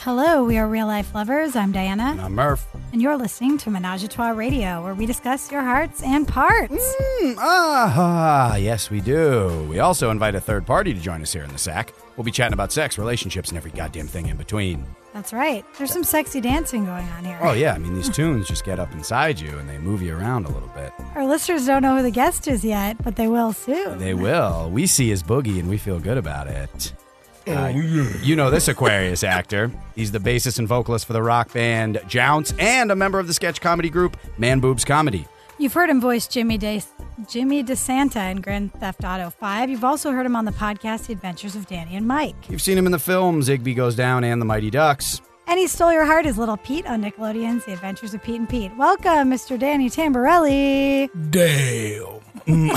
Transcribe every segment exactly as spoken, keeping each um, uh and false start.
Hello, we are Real Life Lovers. I'm Diana. And I'm Murph. And you're listening to Menage a Trois Radio, where we discuss your hearts and parts. Mm, ah, yes, we do. We also invite a third party to join us here in the sack. We'll be chatting about sex, relationships, and every goddamn thing in between. That's right. There's some sexy dancing going on here. Oh, yeah. I mean, these tunes just get up inside you and they move you around a little bit. Our listeners don't know who the guest is yet, but they will soon. They will. We see his boogie and we feel good about it. Uh, you know this Aquarius actor. He's the bassist and vocalist for the rock band Jounce and a member of the sketch comedy group Man Boobs Comedy. You've heard him voice Jimmy De- Jimmy DeSanta in Grand Theft Auto five. You've also heard him on the podcast The Adventures of Danny and Mike. You've seen him in the films Igby Goes Down and The Mighty Ducks. And he stole your heart as Little Pete on Nickelodeon's The Adventures of Pete and Pete. Welcome, Mister Danny Tamborelli. Damn.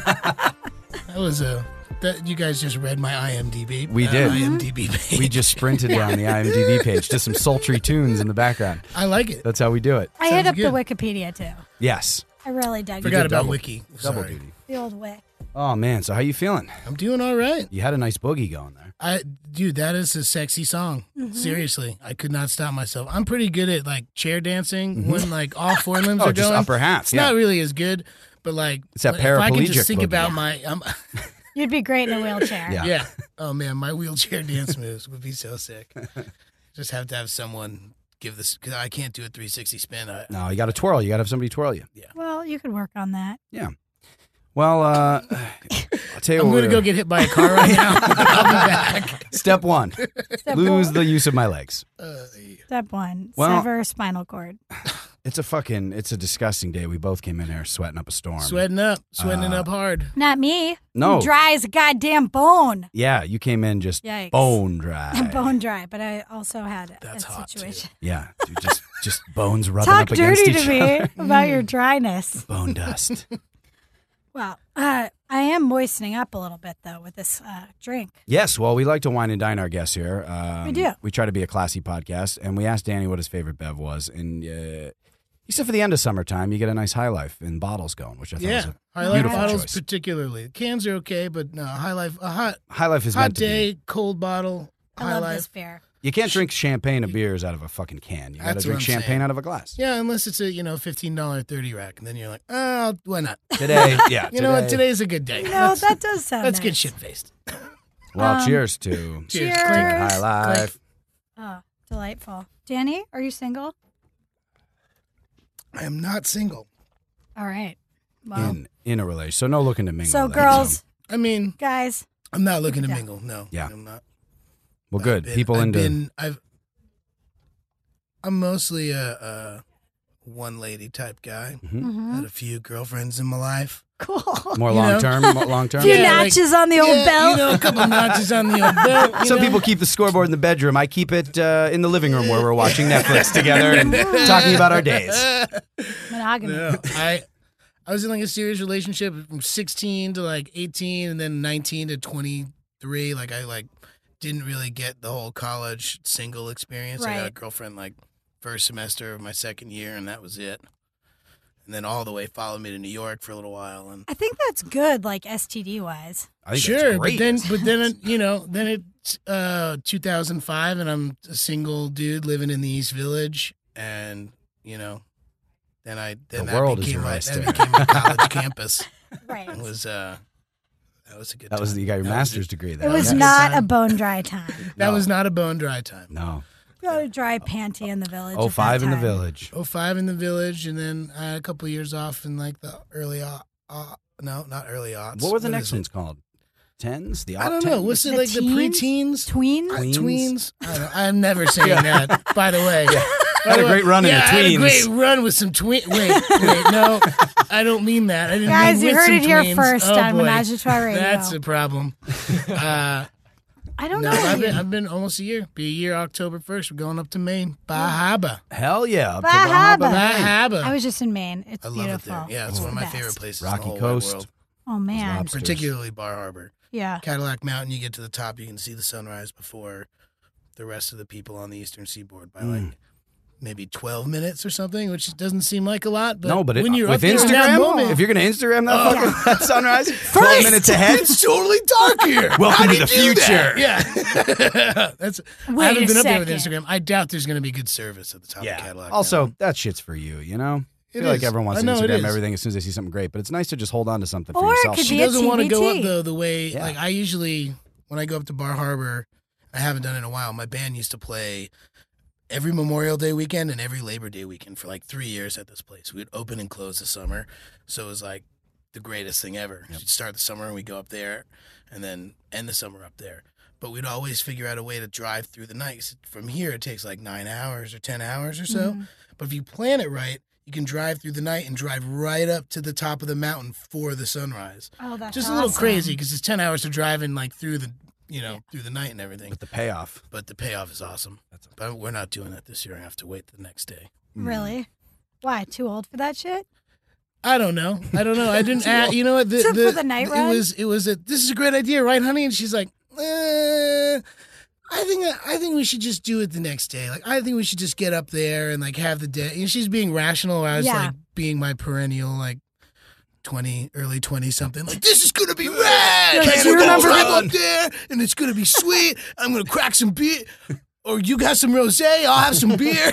That was a... That, you guys just read my IMDb. We uh, did. IMDb page. We just sprinted down the IMDb page to some sultry tunes in the background. I like it. That's how we do it. I hit Sounds up good. the Wikipedia, too. Yes. I really dug Forgot it. about double- Wiki. Double Sorry. duty. The old Wick. Oh, man. So how you feeling? I'm doing all right. You had a nice boogie going there. I, dude, that is a sexy song. Mm-hmm. Seriously, I could not stop myself. I'm pretty good at like chair dancing when like all four limbs Oh, are just going. upper half. It's Yeah. not really as good, but like It's that if I can paraplegic just think boogie. about my, um, You'd be great in a wheelchair. Yeah. yeah. Oh man, my wheelchair dance moves would be so sick. Just have to have someone give this because I can't do a three sixty spin. I, No, you got to twirl. You got to have somebody twirl you. Well, you could work on that. Yeah. Well, uh, I'll tell you I'm what. going to we're- go get hit by a car right now. I'll be back. Step one: Step lose one. the use of my legs. Uh, Step one, Well- sever spinal cord. It's a fucking. It's a disgusting day. We both came in here sweating up a storm. sweating up, sweating Uh, up hard. Not me. No. I'm dry as a goddamn bone. Yeah, you came in just Yikes. bone dry. I'm bone dry, but I also had a, That's a hot, too. situation. Yeah, dude, just just bones rubbing Talk up against dirty each to me other. about your dryness. Bone dust. Well, uh, I am moistening up a little bit, though, with this uh, drink. Yes, well, we like to wine and dine our guests here. Um, We do. We try to be a classy podcast, and we asked Danny what his favorite bev was, and uh, he said for the end of summertime, you get a nice High Life in bottles going, which I thought Yeah, was a High Life beautiful bottles choice. particularly. Cans are okay, but no, High Life, a hot, High Life is hot meant to day, be. cold bottle, I High love Life. this beer. You can't drink champagne or beers out of a fucking can. You got to That's drink what I'm champagne saying. out of a glass. Yeah, unless it's a you know fifteen dollar thirty rack, and then you're like, oh, why not? Today, yeah. You know what? Today's a good day. No, let's, that does sound let's nice. get shit faced. Well, Um, cheers to Cheers. High Life. Oh, delightful. Danny, are you single? I am not single. All right. Well, In in a relation, so no looking to mingle. so then, girls, I mean, guys, I'm not looking to Yeah. mingle. No. Yeah. I'm not. Well, I've good. been- People I've into Been, I've. I'm mostly a, a one lady type guy. Mhm. Had a few girlfriends in my life. cool. more you long know. term. Long term. Few Yeah, like- notches on the old yeah, belt. You know, a couple notches on the old belt. you Some know? people keep the scoreboard in the bedroom. I keep it uh, in the living room where we're watching Netflix together and talking about our days. Monogamy. No, I I was in like a serious relationship from sixteen to like eighteen, and then nineteen to twenty-three. Like I like didn't really get the whole college single experience. I got a Right. girlfriend like first semester of my second year, and that was it. And then all the way followed me to New York for a little while, and I think that's good, like S T D wise. I think sure, that's but great. then but then you know then it's uh, two thousand five, and I'm a single dude living in the East Village, and you know. Then I then The that world is became your my, oyster. that became my college campus. Right. It was uh, that was a good. that was time. you got your That was master's a- degree. It There. was was a good not time. a bone dry time. That No. was not a bone dry time. No. Got a dry panty in the village. Oh, at five that in the time. village. Oh five in the village, and then I had a couple of years off in like the early uh, uh no, not early aughts. What were the What next is it? ones called? Tens? The I don't odd know. tens? What's it The like? teens? The preteens, Tween? Uh, Tweens? tweens. I don't, I'm never saying that. By the way, By Had a the way, great run in yeah, the I had a tweens. great run with some tween. Wait, wait, no, I don't mean that. I didn't Guys, mean you with heard some it here tweens. first oh, on boy. Menage a Trois Radio. That's a problem. Uh, I don't no, know. I've you. been, I've been almost a year. Be a year October first. We're going up to Maine. Bahaba. Hell yeah. up to Bahaba. Bahama, Maine. Bahaba. I was just in Maine. It's I love beautiful. it there. Yeah, it's It's one of the my best. favorite places in Rocky the whole Coast. wide world. Oh man. Lobsters. Particularly Bar Harbor. Yeah. Cadillac Mountain, you get to the top, you can see the sunrise before the rest of the people on the eastern seaboard by like maybe twelve minutes or something, which doesn't seem like a lot. But no, but when it, you're with up there in that Instagram, moment, if you're going to Instagram that, Oh. fucking, that sunrise, twelve minutes ahead. it's totally dark here. Welcome How to do the you do future. that? Yeah. That's, Wait I haven't a been up there with second. Instagram. I doubt there's going to be good service at the top of Yeah. Cadillac. Also, now. that shit's for you, you know? I It feel like is. everyone wants I to know it Instagram is. everything as soon as they see something great, but it's nice to just hold on to something for Or it yourself. could She be a doesn't want to go T B T. up though the way Yeah. like I usually when I go up to Bar Harbor. I haven't done it in a while. My band used to play every Memorial Day weekend and every Labor Day weekend for like three years at this place. We'd open and close the summer, so it was like the greatest thing ever. Yep. We'd start the summer and we'd go up there, and then end the summer up there. But we'd always figure out a way to drive through the night. 'Cause from here, it takes like nine hours or ten hours or so. Mm-hmm. But if you plan it right, you can drive through the night and drive right up to the top of the mountain for the sunrise. Oh, that's Just a little awesome. crazy because it's ten hours of driving like through the, you know, through the night and everything. But the payoff. But the payoff is awesome. But we're not doing that this year. I have to wait the next day. Really? Why? Too old for that shit? I don't know. I don't know. I didn't. ask, you know what? The, Except the, for the night it ride? was. It was a. This is a great idea, right, honey? And she's like, eh, I think. I think we should just do it the next day. Like, I think we should just get up there and like have the day. And she's being rational. I was Yeah. like being my perennial like. twenty, early twenty something. Like, this is going to be rad. You're like, And "Do you we're gonna remember drive the- up there and it's going to be sweet. I'm going to crack some beer. Or you got some rosé, I'll have some beer.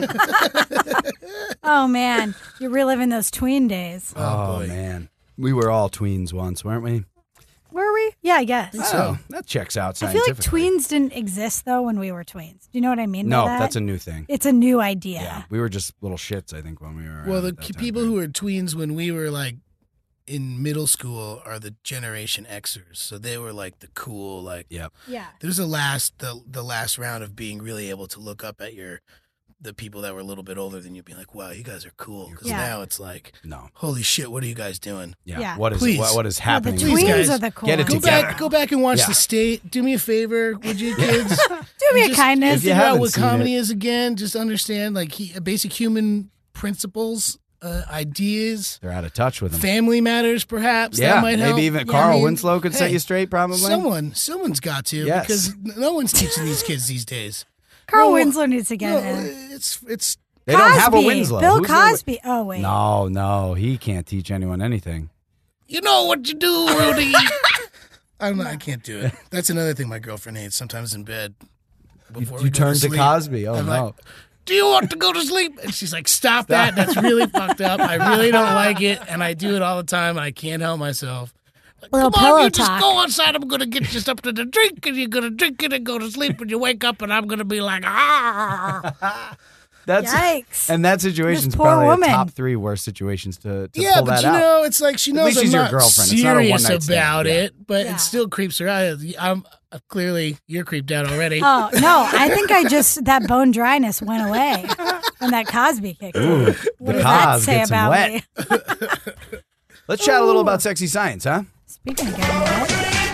Oh, man. You're reliving those tween days. Oh, boy. man. We were all tweens once, weren't we? Were we? Yeah, I guess. Oh, that checks out I feel like scientifically. tweens didn't exist, though, when we were tweens. Do you know what I mean No, by that? that's a new thing. It's a new idea. Yeah, we were just little shits, I think, when we were. Well, around the at that ki- time people period. who were tweens when we were like in middle school are the Generation Xers. So they were like the cool, like Yep. Yeah. there's the last the the last round of being really able to look up at your the people that were a little bit older than you, being like, wow, you guys are cool. Because Yeah. now it's like, No. holy shit, what are you guys doing? Yeah. Yeah. What is Please. what, what is No, the happening? Please, tweens guys, are the cool get it ones. Go together. back, go back and watch Yeah. The State. Do me a favor, would you, kids? Do me a Just kindness. If you figure out haven't what seen comedy it- is again. Just understand like he, basic human principles, uh, ideas. They're out of touch with them. Family matters, perhaps. yeah, that might help. maybe even Yeah, Carl I mean, Winslow could set hey, you straight, probably. Someone, someone's got to, Yes. because no one's teaching these kids these days. Carl No, Winslow needs to get No, in. it's it's. They don't have a Cosby. Winslow. Bill Who's their Win- Cosby. Oh, wait. No, no, he can't teach anyone anything. You know what you do, Rudy. I don't know. I can't do it. That's another thing my girlfriend hates. Sometimes in bed, You, before you we go turn to sleep, Cosby. Oh I'm no. like, do you want to go to sleep? And she's like, stop that. That's really fucked up. I really don't like it. And I do it all the time. And I can't help myself. Like, Little come on, pillow you just talk. go outside. I'm going to get you something to drink. And you're going to drink it and go to sleep. And you wake up and I'm going to be like, ah. That's Yikes. and that situation's This poor probably woman. a top three worst situations to, to Yeah, pull but that you out. know, it's like she knows least I'm she's your not girlfriend. It's not a serious one-night stand. about Yeah. it, but Yeah. it still creeps her out. I'm uh, clearly you're creeped out already. Oh, no. I think I just, that bone dryness went away when that Cosby kicked in. Ooh, What the does that cos say gets him about wet. me? Let's chat a little about sexy science, huh? Speaking of getting wet.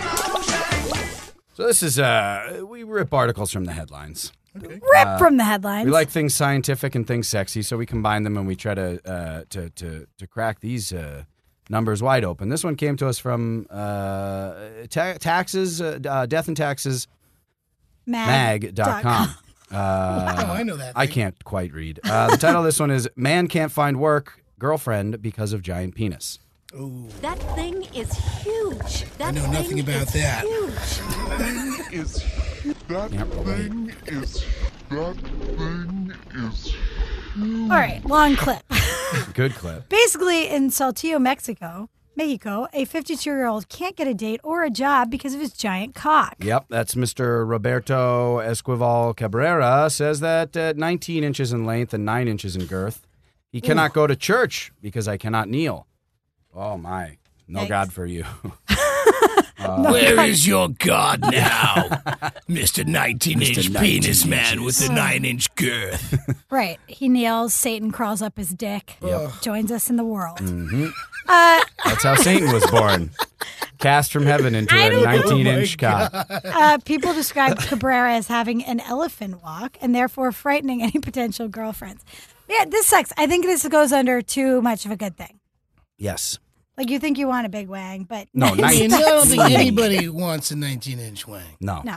So this is uh we rip articles from the headlines. Rip from the headlines. We like things scientific and things sexy, so we combine them and we try to uh, to to to crack these uh, numbers wide open. This one came to us from uh, ta- taxes, uh, uh, death and taxes mag dot com. Uh, Oh, I know that. I thing. can't quite read. Uh, the title of this one is "Man Can't Find Work, Girlfriend Because of Giant Penis." Ooh. That thing is huge. That I know nothing thing about is that. Huge. is that Can't relate. thing is that thing is All right, long clip. Good clip. Basically, in Saltillo, Mexico, Mexico, a fifty-two-year-old can't get a date or a job because of his giant cock. Yep, that's Mister Roberto Esquivel Cabrera says that at nineteen inches in length and nine inches in girth, he cannot go to church because I cannot kneel. Oh my, no Yikes. God for you. Where is your God now, Mister nineteen-inch penis man with the nine-inch girth? Right. He kneels, Satan crawls up his dick, joins us in the world. Mm-hmm. Uh, That's how Satan was born. Cast from heaven into I a don't- nineteen-inch Oh my cock. uh, people describe Cabrera as having an elephant walk and therefore frightening any potential girlfriends. Yeah, this sucks. I think this goes under too much of a good thing. Yes. Like, you think you want a big wang, but No, I mean, nineteen. I don't think anybody wants a nineteen-inch wang. No. no.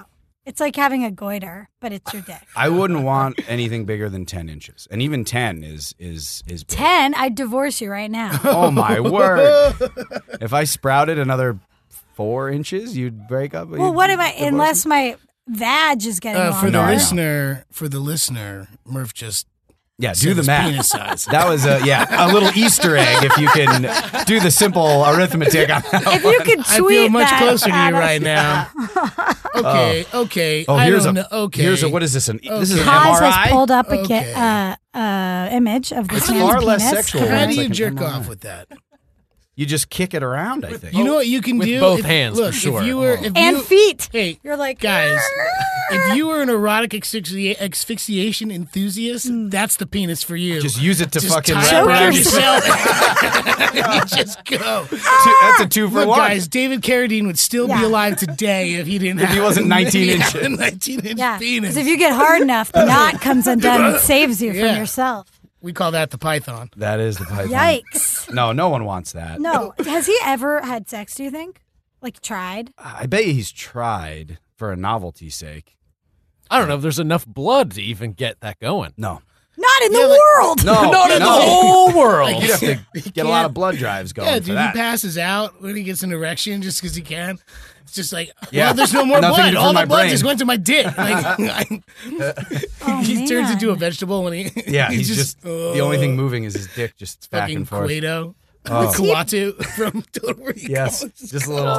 It's like having a goiter, but it's your dick. I wouldn't want anything bigger than ten inches, and even ten is is is big. ten, I'd divorce you right now. Oh my word! If I sprouted another four inches, you'd break up. Well, you'd what am I? divorce Unless me? my vag is getting Uh, longer. for the No, I know. listener, for the listener, Murph just Yeah, said do the his math. penis size. That was a yeah a little Easter egg if you can do the simple arithmetic. On that If you could I tweet feel much that closer to at you us. right now. Okay, okay. Oh, I here's don't a know. Okay. here's a what is this? An this is an Kaz M R has I. pulled up a Okay. ki- uh, uh, image of this It's man's far less penis. sexual. How It's do you like an jerk M R I. off with that? You just kick it around. I think. You know what you can With do both If- hands, for Look, sure. if you were, if And you, feet. hey, You're like, guys, if you were an erotic asphyxi- asphyxiation enthusiast, that's the penis for you. Just use it to Just fucking tie wrap it around around yourself. you just go. Two- That's a two for Look, one. guys, David Carradine would still Yeah. be alive today if he didn't. If he have, wasn't nineteen if he had inches. a nineteen inch yeah. penis. Because if you get hard enough, the knot comes undone and saves you Yeah. from yourself. we call that the python. That is the python. Yikes. No, no one wants that. No. Has he ever had sex, do you think? Like, tried? I bet he's tried for a novelty's sake. I don't know if there's enough blood to even get that going. No. Not in Yeah, the like- world. No, Not in no. the whole world. You'd have to get a lot can't- of blood drives going Yeah, for dude, he that. passes out when he gets an erection just because he can. It's just like, Yeah. well, there's no more Nothing blood. for All my the blood brain. just went to my dick. Like, I, Oh, he turns man. into a vegetable when he. Yeah, he's, just, the only thing moving is his dick just back fucking and forth. Cueto, Oh. Kuatu from Total Recall. Yes, just a little.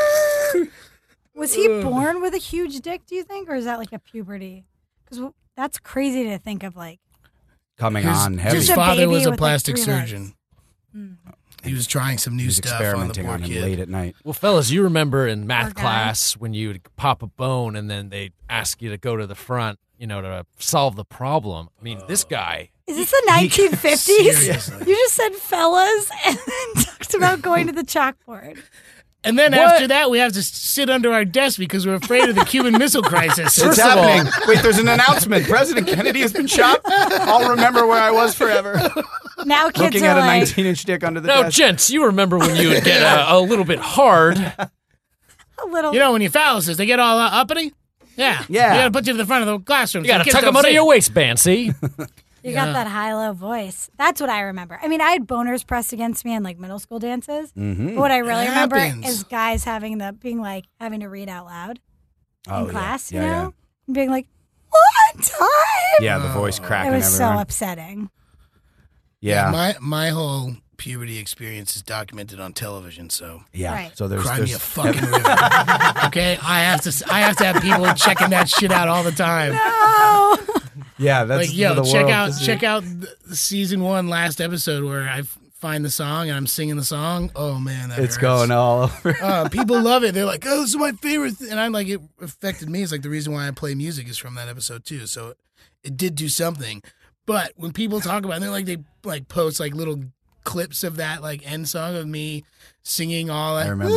Was he born with a huge dick, do you think? Or is that like a puberty? Because that's crazy to think of, like, Coming His, on heavy. his Just a father baby was a with, like, plastic three surgeon. He was trying some new He was stuff on the experimenting poor on him kid. late at night. Well, fellas, you remember in math guy. class when you would pop a bone and then they'd ask you to go to the front, you know, to solve the problem. I mean, this guy, is this the nineteen fifties? Seriously. You just said fellas and then talked about going to the chalkboard. And then What? after that, we have to sit under our desk because we're afraid of the Cuban Missile Crisis. It's of all- happening. Wait, there's an announcement. President Kennedy has been shot. I'll remember where I was forever. Now kids Looking are at a like, nineteen-inch dick under the now, desk. gents, you remember when you would get a, a little bit hard. a little. You know, when you phallus, they get all uh, uppity. Yeah. Yeah. You got to put you to the front of the classroom. You got to tuck them under your waistband, see? You got that high-low voice. That's what I remember. I mean, I had boners pressed against me in like middle school dances. Mm-hmm. But what I really It remember happens. is guys having the being like having to read out loud Oh, in yeah. class, Yeah, you yeah. know, and being like, "One time." Yeah, the voice cracking It was so everywhere. upsetting. Yeah, My my whole puberty experience is documented on television, so yeah. Right. So there's, cry there's me a fucking river. Okay, I have to I have to have people checking that shit out all the time. Oh, yeah. That's Like, yo, for the check world out to see. check out the season one last episode where I f- find the song and I'm singing the song. Oh man, that It's hurts. going all over. Uh, people love it. They're like, "Oh, this is my favorite," th-. and I'm like, it affected me. It's like the reason why I play music is from that episode too. So it did do something. But when people talk about it, they're like they like post like little clips of that like end song of me singing all that. I remember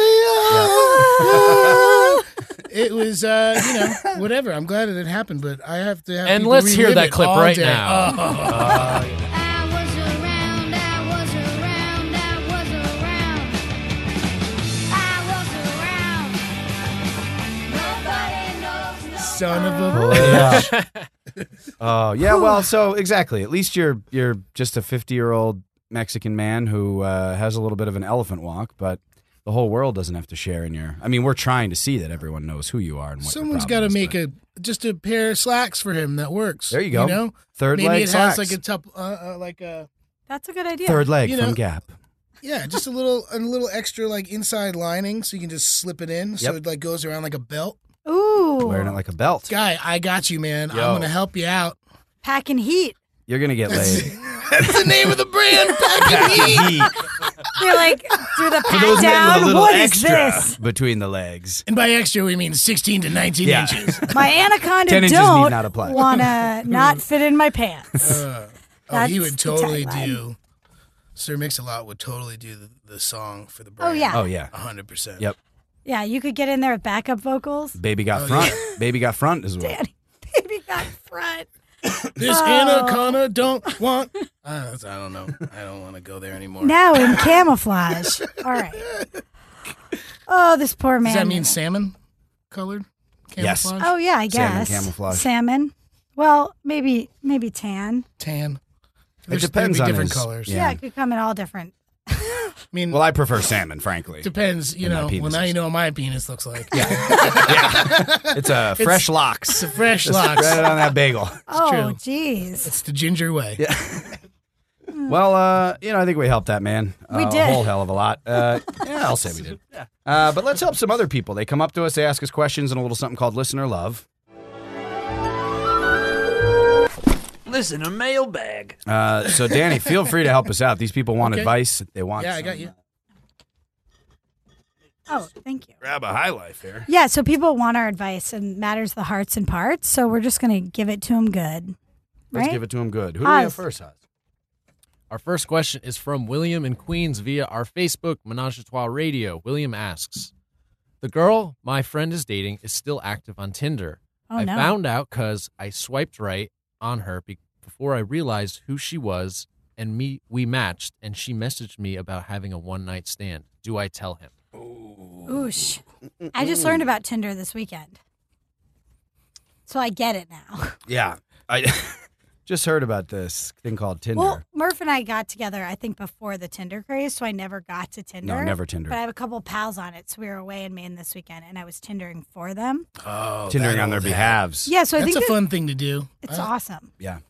it. It was, uh, you know, whatever. I'm glad it happened, but I have to have And people let's hear relive that it clip all right day. now. Oh. I was around, I was around, I was around. I was around. Nobody knows. Son of a Yeah. Oh yeah. Well, so exactly. At least you're you're just a fifty-year-old Mexican man who uh, has a little bit of an elephant walk, but the whole world doesn't have to share in your. I mean, we're trying to see that everyone knows who you are and what. Someone's got to make a just a pair of slacks for him that works. There you go. You know, Third maybe leg it slacks. has like a top, uh, uh, like a that's a good idea. third leg you from know- Gap. yeah, just a little a little extra like inside lining, so you can just slip it in, so Yep. it like goes around like a belt. Ooh, Wearing it like a belt. Guy, I got you, man. Yo. I'm gonna help you out. packing heat. You're gonna get laid. That's the name of the brand. Packing Heat. You're like do the For those pat men with a down. little What is extra this? between the legs. And by extra, we mean sixteen to nineteen Yeah. inches. My anaconda Ten inches don't need not apply. wanna not fit in my pants. Uh, oh, That's he the would totally tagline. do. Sir Mix-a-Lot would totally do the, the song for the Oh brand. yeah, Oh yeah. A hundred percent. Yep. yeah. You could get in there with backup vocals. Baby got Oh, front. Baby got front as well. Danny, baby got front. This Oh. anaconda don't want. Uh, I don't know. I don't want to go there anymore. Now in camouflage. All right. Oh, this poor man. Does that mean salmon colored? I Yes. Camouflage? Oh yeah, I Salmon guess camouflage. Salmon. Well, maybe maybe tan. Tan. It There's- depends there'd on be different his- colors. Yeah. Yeah. it could come in all different. I mean, Well, I prefer salmon, frankly. depends. You And my know, well, now penises. you know what my penis looks like. It's a fresh locks. It's a fresh Just locks. spread it on that bagel. Oh, true. jeez. It's the ginger way. Well, uh, you know, I think we helped that man. We uh, did. A whole hell of a lot. Uh, yeah, I'll say we did. Uh, but let's help some other people. They come up to us, they ask us questions, and a little something called Listener Love. Listen, a mailbag. Uh, so, Danny, feel free to help us out. These people want Okay. advice. They want Yeah, I some, got you. uh, Oh, thank you. Grab a high life here. Yeah, so people want our advice and matters the hearts and parts. So we're just going to give it to them good. Let's Right? give it to him good. Who do we have Oz. first, Oz? Our first question is from William in Queens via our Facebook, Menage a Trois Radio. William asks, the girl my friend is dating is still active on Tinder. Oh, I no. found out because I swiped right on her be- before I realized who she was, and me we matched, and she messaged me about having a one-night stand. Do I tell him? Oosh. I just learned about Tinder this weekend. So I get it now. Yeah. I just heard about this thing called Tinder. Well, Murph and I got together, I think, before the Tinder craze, so I never got to Tinder. No, never Tinder. But I have a couple pals on it, so we were away in Maine this weekend, and I was Tindering for them. Oh, Tindering that on their old behalves. Yeah, so I That's think a that- fun thing to do. it's I, awesome. Yeah.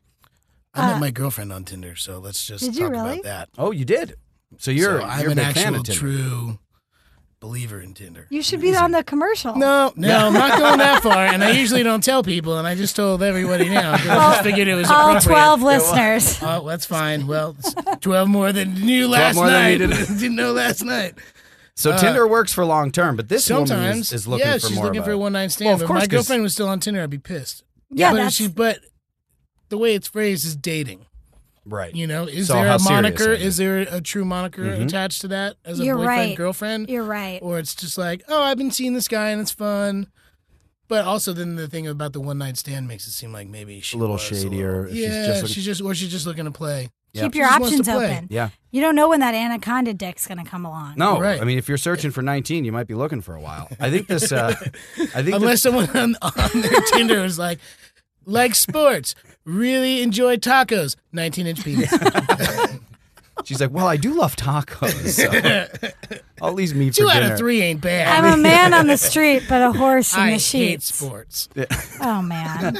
I met Uh, my girlfriend on Tinder, so let's just Did you talk really? about that. Oh, you did? So you're, So I'm you're a an big fan actual of Tinder. true believer in Tinder. You should be on the commercial. No, no, I'm not going that far, and I usually don't tell people, and I just told everybody now. 'Cause I just figured it was All appropriate. twelve listeners. Oh, that's fine. Well, it's twelve more than knew last more than night. we did. Didn't know last night. So Tinder works for long term, but this woman Sometimes, is, is looking yeah, for she's more looking of for a, a one night stand. Well, of but course, my 'cause- girlfriend was still on Tinder, I'd be pissed. Yeah, but that's she, but the way it's phrased is dating. right. You know, is So there how a serious moniker? are you? Is there a true moniker Mhm. attached to that as a You're boyfriend right. girlfriend? You're right. Or it's just like, oh, I've been seeing this guy and it's fun. But also, then the thing about the one night stand makes it seem like maybe she A little was shadier. little- She's yeah, just looking- she's just or she's just looking to play. Yeah. Keep She your just wants to options play. open. Yeah. You don't know when that anaconda dick's going to come along. No, Right. I mean, if you're searching for nineteen, you might be looking for a while. I think this. Uh, I think Unless someone on, on their Tinder is like, like sports, really enjoy tacos, nineteen inch penis. that, she's like, well, I do love tacos. So I'll at least meet for Two out dinner. of three ain't bad. I'm a man on the street, but a horse in I the hate sheets. sports. Oh, man.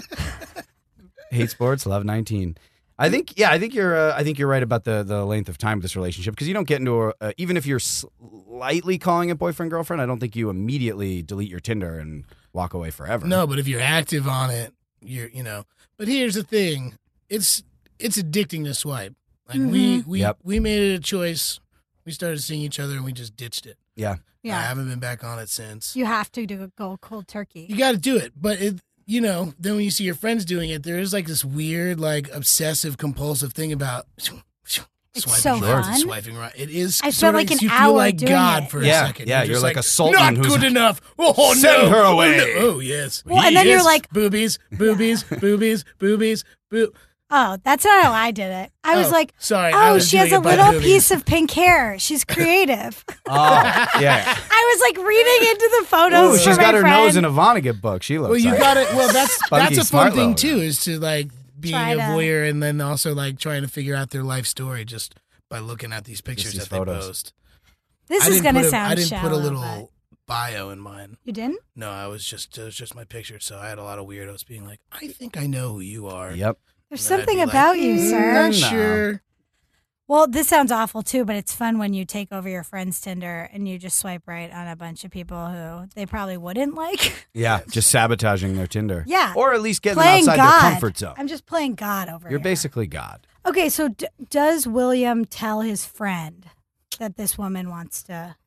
Hate sports, love nineteen. I think, yeah, I think you're, uh, I think you're right about the the length of time of this relationship because you don't get into a, uh, even if you're slightly calling it boyfriend girlfriend, I don't think you immediately delete your Tinder and walk away forever. No, but if you're active on it, you're you know. But here's the thing: it's it's addicting to swipe. Like we we Yep. we made it a choice. We started seeing each other and we just ditched it. Yeah, I Yeah. haven't been back on it since. You have to do a go cold turkey. You got to do it, but it you know then when you see your friends doing it, there is like this weird like obsessive compulsive thing about. It's swiping so left and fun. swiping right. It is. I sort felt of- like an you feel hour like doing God it. for a Yeah, second. yeah, You're, you're just like a sultan Not who's- good enough. Oh Send no. her Oh, away. no. Oh yes. Well, and then you're Yes. like- boobies, boobies, boobies, boobies, boo. Oh, that's not how I did it. I was Oh, like, sorry, I oh, was she has doing a it by little boobies. piece of pink hair. She's creative. oh yeah. I was like reading into the photos. Ooh, for she's my got her friend. nose in a Vonnegut book. She looks. Well, you like. got it. Well, that's Spunky that's a fun Smartlow, thing yeah. too, is to like being Try a to- voyeur and then also like trying to figure out their life story just by looking at these pictures these that they photos. post. This I is didn't going to put a- sound I didn't shallow. put a little but- bio in mine. You didn't? No, I was just it was just my picture. So I had a lot of weirdos being like, "I think I know who you are." Yep. There's And then I'd something be like, about you, "Mm, sir. Not No. sure. Well, this sounds awful too, but it's fun when you take over your friend's Tinder and you just swipe right on a bunch of people who they probably wouldn't like. Yeah, just sabotaging their Tinder. Yeah. Or at least getting them Playing outside God. their comfort zone. I'm just playing God over You're here. basically God. Okay, so d- does William tell his friend that this woman wants to?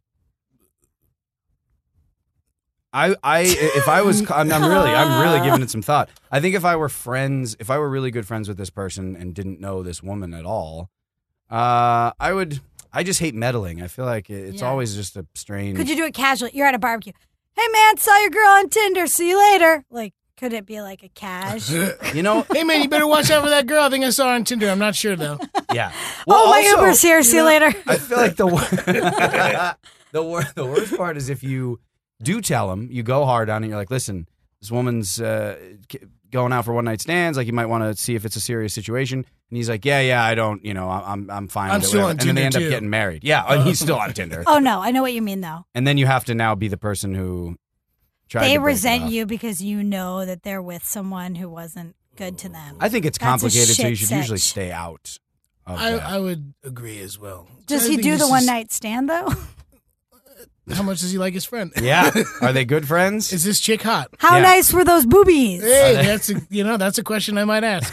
I, I, if I was, I'm, I'm really, I'm really giving it some thought. I think if I were friends, if I were really good friends with this person and didn't know this woman at all, uh, I would. I just hate meddling. I feel like it's Yeah. always just a strange. Could you do it casually? You're at a barbecue. Hey man, saw your girl on Tinder. See you later. Like, could it be like a cash? You know? Hey man, you better watch out for that girl. I think I saw her on Tinder. I'm not sure though. Yeah. oh, my also, Uber's here. See you later. I feel like the wor- the wor- the worst part is if you do tell him. You go hard on it. You're like, listen, this woman's uh, going out for one night stands. Like, you might want to see if it's a serious situation. And he's like, yeah, yeah, I don't, you know, I'm I'm fine. I'm with it, still whatever. on And then they end Tinder, up too. getting married. Yeah, and he's still on Tinder. Oh no, I know what you mean though. And then you have to now be the person who tried They to break it resent off. you because you know that they're with someone who wasn't good to them. I think it's That's a complicated, so you shit should sitch. usually stay out of I, that. I would agree as well. Does I he think do this the one is- night stand though? How much does he like his friend? Yeah. Are they good friends? Is this chick hot? How Yeah. nice were those boobies? Hey, that's a, you know that's a question I might ask.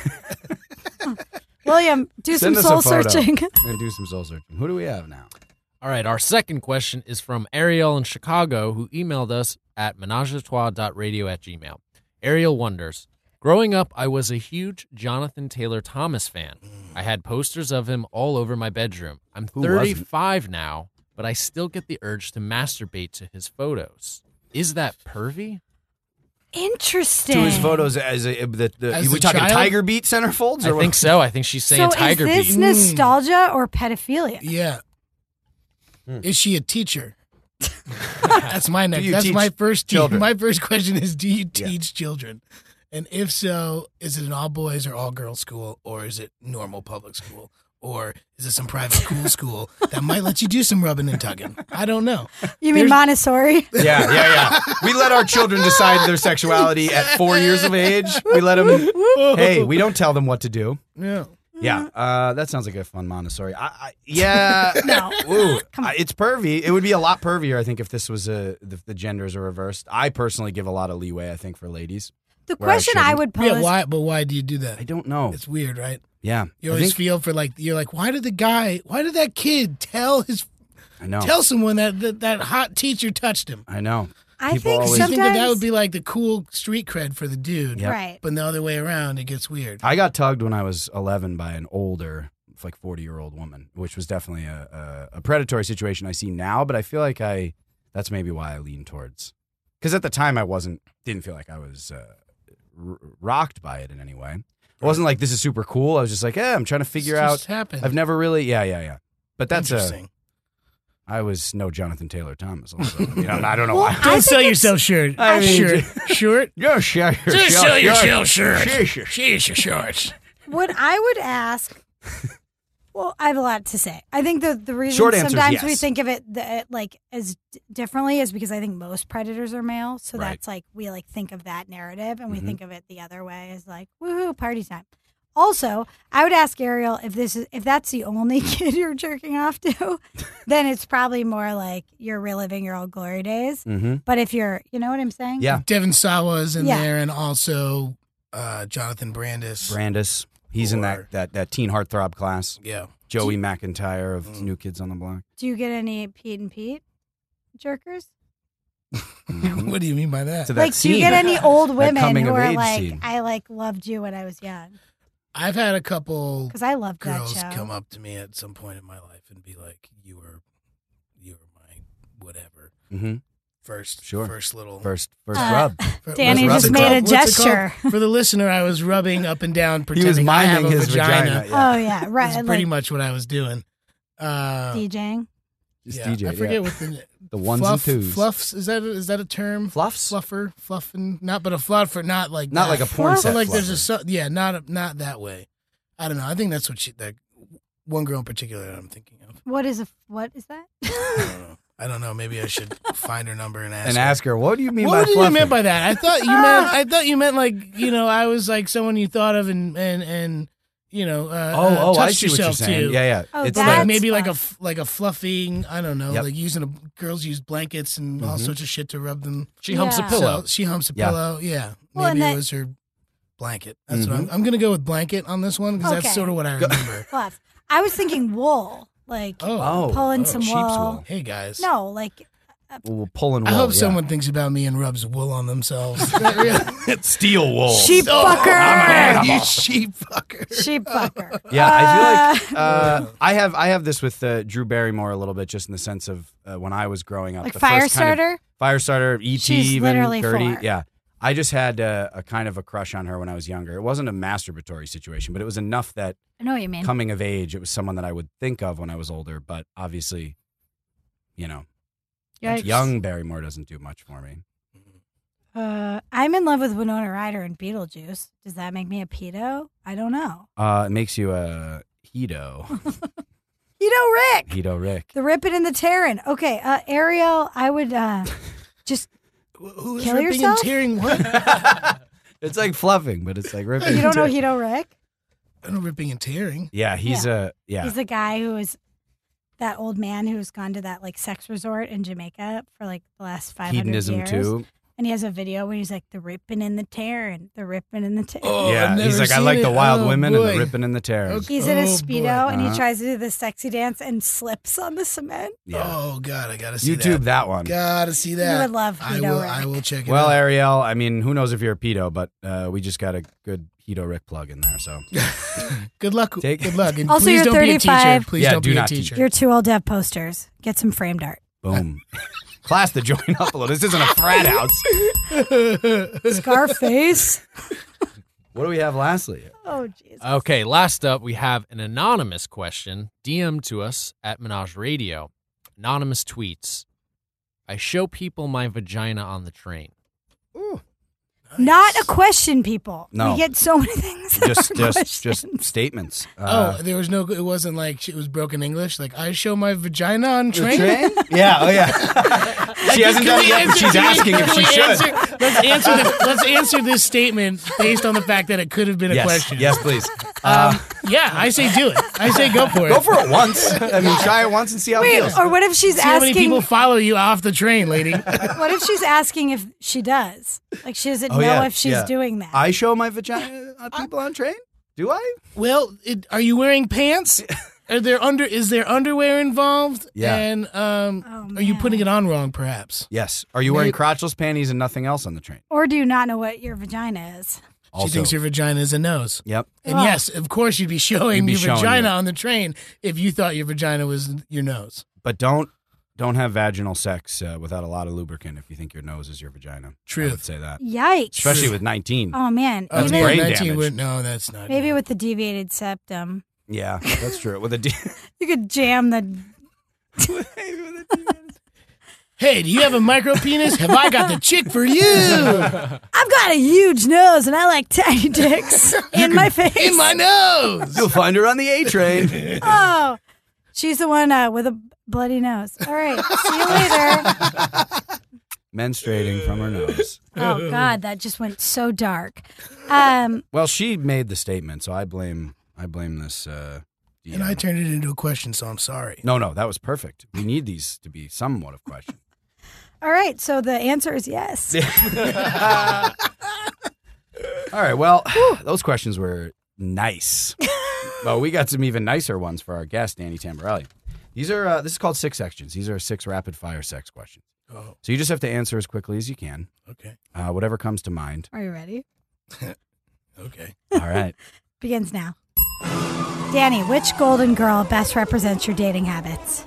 William, do Send some us soul a photo. searching. And do some soul searching. Who do we have now? All right, our second question is from Ariel in Chicago, who emailed us at menageatrois dot radio at gmail. Ariel wonders, growing up, I was a huge Jonathan Taylor Thomas fan. I had posters of him all over my bedroom. I'm Who wasn't? thirty-five now, but I still get the urge to masturbate to his photos. Is that pervy? Interesting. To his photos as a the, the As we a talking child? Tiger Beat centerfolds? I Or think what? so. I think she's saying So Tiger is this Beat. nostalgia or pedophilia? Yeah. Hmm. Is she a teacher? That's my next. you That's teach my first. children? My first question is: do you Yeah. teach children? And if so, is it an all boys or all girls school, or is it normal public school, or is it some private cool school that might let you do some rubbing and tugging? I don't know. You mean There's- Montessori? Yeah, yeah, yeah. We let our children decide their sexuality at four years of age. We let them. Hey, we don't tell them what to do. Yeah. Yeah, uh, that sounds like a fun Montessori. I, I, yeah, No. Ooh, I- it's pervy. It would be a lot pervier, I think, if this was a the, the genders are reversed. I personally give a lot of leeway, I think, for ladies. The Where I question I, shouldn't. would pose. Yeah. Why? But why do you do that? I don't know. It's weird, right? Yeah, You I always think feel for like you're like, why did the guy? Why did that kid tell his I know. tell someone that that, that hot teacher touched him? I know. I People think always- You think that that sometimes. would be like the cool street cred for the dude, Yep. Right. but the other way around, it gets weird. I got tugged when I was eleven by an older, like forty year old woman, which was definitely a, a, a predatory situation I see now. But I feel like I that's maybe why I lean towards, because at the time I wasn't didn't feel like I was uh, r- rocked by it in any way. It wasn't like this is super cool. I was just like, yeah, I'm trying to figure It's out. just happened. I've never really, yeah, yeah, yeah. But that's a. interesting. I was no Jonathan Taylor Thomas. Also. I, mean, I don't know Well, why. I Don't think sell it's- yourself short. I mean- short. Short. Yeah, sure, sure, Just sure, sell sure. yourself short. Sure, sure. Sheesh, your shorts. What I would ask. Well, I have a lot to say. I think the the reason Short answer is sometimes we yes. think of it the, like as d- differently is because I think most predators are male. So Right. that's like we like think of that narrative and we Mhm. think of it the other way as like woohoo party time. Also, I would ask Ariel if this is if that's the only kid you're jerking off to, then it's probably more like you're reliving your old glory days. Mm-hmm. But if you're, you know what I'm saying? Yeah. Devin Sawa is in Yeah. there, and also uh, Jonathan Brandis. Brandis. He's in Or- that, that, that teen heartthrob class. Yeah. Joey McIntyre of Mm. New Kids on the Block. Do you get any Pete and Pete jerkers? Mhm. What do you mean by that? So that Like, do you scene, get any old that women coming who of are age like, scene. I like loved you when I was young? I've had a couple Because I loved that girls show. come up to me at some point in my life and be like, "You were, you were my whatever." Mhm. First, Sure. first little First, first Uh, rub. fir- Danny what's just it made called? a What's it called? gesture. For the listener, I was rubbing up and down, He pretending was I have minding a his vagina. yeah. Oh yeah, right. That's pretty like much what I was doing. Uh, DJing. Just yeah, D J. I forget yeah. what the The ones fluff, and twos. Fluffs is that a, is that a term? Fluffs? Fluffer, fluffing, not but a fluffer, not like Not that. like a porn Fluff? set. So like there's a fluffer. su- yeah, not a, not that way. I don't know. I think that's what she that one girl in particular that I'm thinking of. What is a what is that? I don't know. I don't know. Maybe I should find her number and ask. And her. ask her, what do you mean What by did you fluffing? mean by that? I thought you meant. I thought you meant like you know. I was like someone you thought of and and and you know. Uh, Oh, uh, oh, I touched see what you're yourself saying. too. Yeah, yeah. Oh, it's But That's like maybe like a fun. f- like a fluffing. I don't know. Yep. Like using a girls use blankets and all Mhm. sorts of shit to rub them. She humps Yeah. a pillow. So she humps a Yeah. pillow. Yeah. Well, and Maybe it that- was her blanket. That's what Mhm. I'm. I'm gonna go with blanket on this one because Okay. that's sort of what I remember. Fluff. I was thinking wool, like Oh. Oh, pulling oh, some sheep's wool. Hey guys. No, like Well, pulling I wool. hope yeah. someone thinks about me and rubs wool on themselves. Steel wool. sheep Oh, I'm fucker. an animal. You sheep fucker. Sheep fucker. Yeah, I feel like Uh, uh, I have I have this with uh, Drew Barrymore a little bit, just in the sense of uh, when I was growing up. like the first kind of- Firestarter. Firestarter, E T, She's even literally thirty. four. Yeah, I just had uh, a kind of a crush on her when I was younger. It wasn't a masturbatory situation, but it was enough that I know what you mean. coming of age, it was someone that I would think of when I was older. But obviously, you know, Yikes. Young Barrymore doesn't do much for me. Uh, I'm in love with Winona Ryder and Beetlejuice. Does that make me a pedo? I don't know. Uh, it makes you a Hedo. Hedo Rick. Hedo Rick. The ripping and the tearing. Okay, uh, Ariel, I would uh, just Who is kill ripping yourself. and tearing what? It's like fluffing, but it's like ripping. You don't know and tearing. Hedo Rick? I know ripping and tearing. Yeah, he's a yeah. He's the guy who is that old man who's gone to that like sex resort in Jamaica for like the last five hundred Hedonism years. too. And he has a video where he's like the ripping and the tearing, the ripping and the tearing. Oh, yeah, I've he's never like I seen like the it. wild Oh, women and boy. the ripping and the tearing. Okay. He's in a Oh, Speedo boy. and he Uh-huh. tries to do the sexy dance and slips on the cement. Yeah, Oh God, I gotta see YouTube that. that one. Gotta see that. You would love I Hedo will. Rick. I will check it Well, out. Ariel, I mean, who knows if you're a pedo, but uh, we just got a good Hedo Rick plug in there. So Good luck. Take- Good luck. And Also, please you're don't be a teacher. thirty-five. Please Yeah, don't do be a not teacher. You're too old to have posters. Get some framed art. boom. Class to join up a little. This isn't a frat house. Scarface. What do we have lastly? Oh, Jesus. Okay, last up, we have an anonymous question D M'd to us at Menage Radio. Anonymous tweets, I show people my vagina on the train. Not a question, people. No. We get so many things. that Just, are just, questions. just statements. Uh, Oh, there was no. It wasn't like it was broken English. Like I show my vagina on train. Yeah. Oh, yeah. She hasn't done it yet, but she's asking if she should. Answer, let's answer. The, let's answer this statement based on the fact that it could have been a Yes. question. Yes, please. Um, yeah, I say do it. I say go for it. Go for it once. I mean, try it once and see how it Wait, feels. or what if she's See how many asking? people follow you off the train, lady. What if she's asking if she does? Like she doesn't Oh, know yeah, if she's yeah. doing that. I show my vagina on people on train? Do I? Well, it, are you wearing pants? Are there under? Is there underwear involved? Yeah. And um, Oh, are you man. putting it on wrong? Perhaps. Yes. Are you wearing crotchless panties and nothing else on the train? Or do you not know what your vagina is? Also, She thinks your vagina is a nose. Yep. And Oh. yes, of course, you'd be showing You'd be your showing vagina it. on the train if you thought your vagina was your nose. But don't don't have vaginal sex uh, without a lot of lubricant if you think your nose is your vagina. I Truth. would say that. Yikes. Especially with nineteen. Oh man. That's Even- brain nineteen damage. would- no, that's not. maybe with the deviated septum. Yeah, that's true. With a D- You could jam the Hey, do you have a micro penis? Have I got the chick for you? I've got a huge nose and I like tiny dicks in my face. In my nose. You'll find her on the A train. Oh. She's the one uh, with a bloody nose. All right. See you later. Menstruating from her nose. Oh God, that just went so dark. Um Well, she made the statement, so I blame I blame this. Uh, D M. And I turned it into a question, so I'm sorry. No, no, that was perfect. We need these to be somewhat of question. all right, so the answer is yes. All right. Well, those questions were nice. Well, we got some even nicer ones for our guest, Danny Tamborelli. These are uh, this is called six sections. These are six rapid fire sex questions. Oh, So you just have to answer as quickly as you can, okay. uh, whatever comes to mind. Are you ready? Okay. All right. Begins now. Danny, which golden girl best represents your dating habits?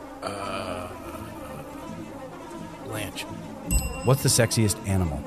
Blanche. What's the sexiest animal?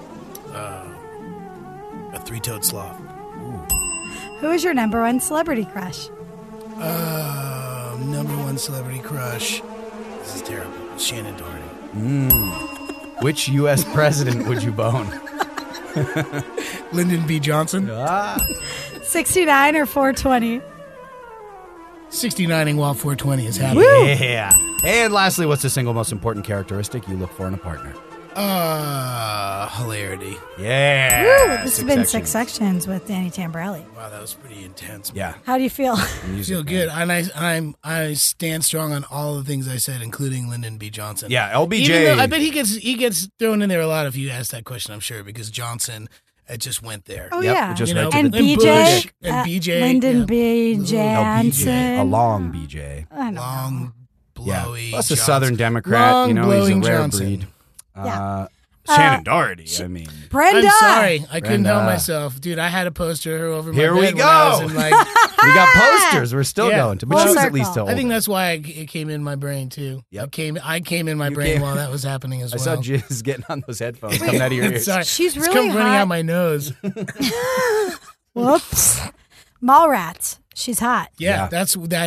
A three-toed sloth. Who is your number one celebrity crush? Uh, number one celebrity crush. This is terrible. Shannon Doherty. Mm. Which U S president would you bone? Lyndon B. Johnson. Ah. sixty-nine or four twenty? sixty-nining while four twenty is happening. Yeah. And lastly, what's the single most important characteristic you look for in a partner? Uh, hilarity. Yeah. Woo, this has Six been sections. Six Sections with Danny Tamborelli. Wow, that was pretty intense. Yeah. How do you feel? I Music, feel man. good, and I I'm I stand strong on all the things I said, including Lyndon B. Johnson. Yeah, L B Even J. though I bet he gets he gets thrown in there a lot if you ask that question. I'm sure because Johnson, it just went there. Oh, Yep, yeah. it just You right know, to And the B J, Bush, and uh, B J, Lyndon yeah. B. No, B J. Jansen. A long B J. I don't know. Long, Yeah. blowy. Plus a Johnson. Southern Democrat. Long, you know, he's a blowing rare Johnson. breed. Yeah. Uh, Shannon Doherty. I mean, Brenda. I'm sorry, I couldn't Brenda. help myself, dude. I had a poster over my Here bed we when I was go. in, like, we got posters. We're still Yeah. going to, but Full she was at least circle. so I think that's why I, it came in my brain too. Yep. I came I came in my You brain came- while that was happening as I well. saw Jizz getting on those headphones coming out of your ears. Sorry, She's it's really come running hot. out my nose. Whoops. Mallrats. She's hot. Yeah, Yeah. that's that's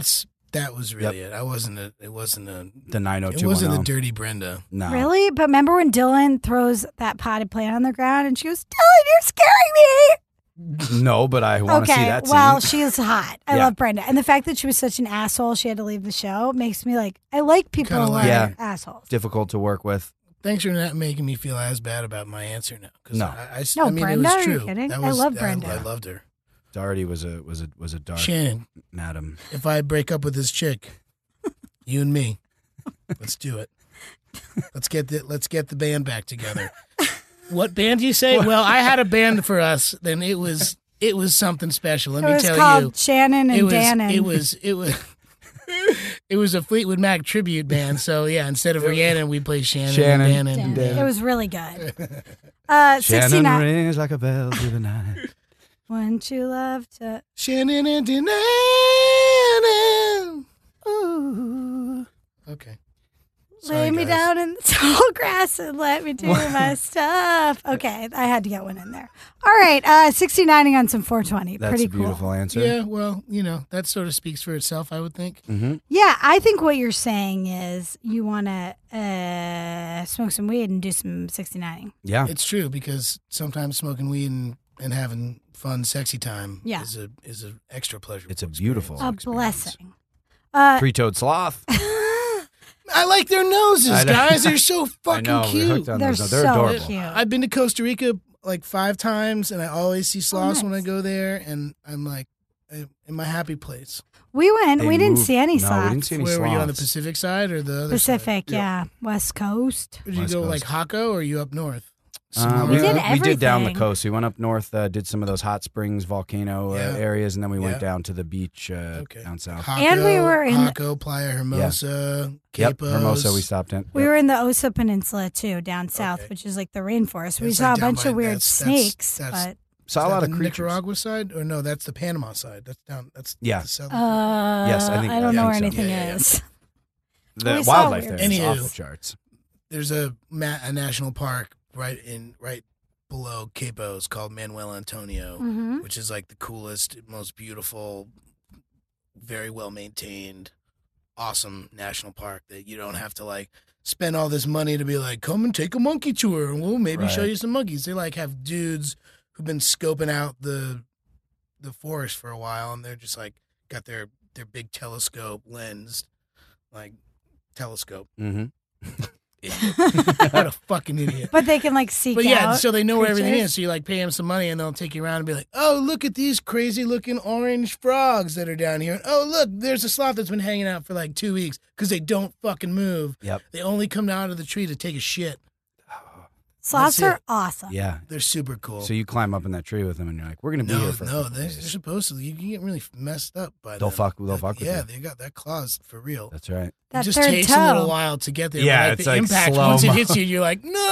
That was really it. I wasn't a. It wasn't a. The nine oh It two one wasn't oh. the Dirty Brenda. No. Really? But remember when Dylan throws that potted plant on the ground and she goes, Dylan, you're scaring me. No, but I want to Okay, see that well, scene. she is hot. I Yeah. love Brenda. And the fact that she was such an asshole, she had to leave the show, makes me like, I like people Kinda who like- are Yeah. assholes. Difficult to work with. Thanks for not making me feel as bad about my answer now. 'Cause No. I, I, No, I mean, Brenda, it are was you true. kidding? That I was- love I- Brenda. I loved her. Darty was a was a was a dark Shannon, madam. if I break up with this chick, you and me, let's do it. Let's get the let's get the band back together. What band do you say? Well, I had a band for us. Then it was it was something special. Let It me was tell called you, Shannon and it was Dannon. it was it was it was a Fleetwood Mac tribute band. So yeah, instead of Rhiannon, we play Shannon, Shannon. and Dannon. Dannon. It was really good. Uh, Shannon sixty-nine. rings like a bell through the night. Wouldn't you love to? Shannon and Dannon. Ooh. Okay. Lay Sorry, me guys. down in the tall grass and let me do my stuff. Okay, I had to get one in there. All right, uh, sixty-nining on some four twenty. That's Pretty a beautiful cool. answer. Yeah, well, you know, that sort of speaks for itself, I would think. Mm-hmm. Yeah, I think what you're saying is you want to uh, smoke some weed and do some sixty-nining. Yeah. It's true because sometimes smoking weed and, and having fun, sexy time Yeah. is a is an extra pleasure. It's a beautiful A experience. blessing. Uh, Three-toed sloth. I like their noses, I know. guys. They're so I fucking know. We're cute. hooked on They're those. They're so adorable. cute. I've been to Costa Rica like five times, and I always see sloths when I nice. go there, and I'm like, I- in my happy place. we went. They we didn't moved- see any no, sloths. we didn't see any Where were you on the sloths. Pacific side or the other Pacific, side? yeah. West Coast. Did you West go Coast. like Hako, or are you up north? Uh, We we, did we did down the everything. coast. We went up north, uh, did some of those hot springs, volcano uh, Yeah. areas, and then we went Yeah. down to the beach uh, Okay. down south. Hako, And we were in- Hako, Playa Hermosa, Yep, Capos. Hermosa we stopped in. We Yep. were in the Osa Peninsula too, down south, Okay. which is like the rainforest. We That's saw like a down bunch by- of weird that's- that's- snakes, that's- but Saw Is a that lot the of creatures. Nicaragua side, or no? That's the Panama side. That's down. That's Yeah. The southern uh, Yes, I think- I don't I know where think so. anything Yeah, yeah, yeah. is. The We saw wildlife weird there is stuff. off the Anywho. charts. There's a ma- a national park right in right below Capos called Manuel Antonio, Mhm. which is like the coolest, most beautiful, very well maintained, awesome national park that you don't have to like spend all this money to be like, come and take a monkey tour and we'll maybe show Right. you some monkeys. They like have dudes who've been scoping out the the forest for a while, and they're just like got their their big telescope lens, like telescope. Mm-hmm. What a fucking idiot. But they can like seek But yeah, out so they know where everything creatures. is. So you like pay them some money, and they'll take you around and be like, "Oh, look at these crazy looking orange frogs that are down here. And, oh, look, there's a sloth that's been hanging out for like two weeks because they don't fucking move. Yep. They only come out of the tree to take a shit. Sloths That's are it. awesome. Yeah. They're super cool. So you climb up in that tree with them, and you're like, "We're gonna be no, here for a no, couple they're, days." they're supposed to. You can get really messed up by They'll them. fuck- they'll That- fuck with Yeah, you. they got that claws for real. That's right. That it just third takes toe. a little while to get there. Yeah, but, like, it's the like impact slow once it mo. hits you, you're like, no.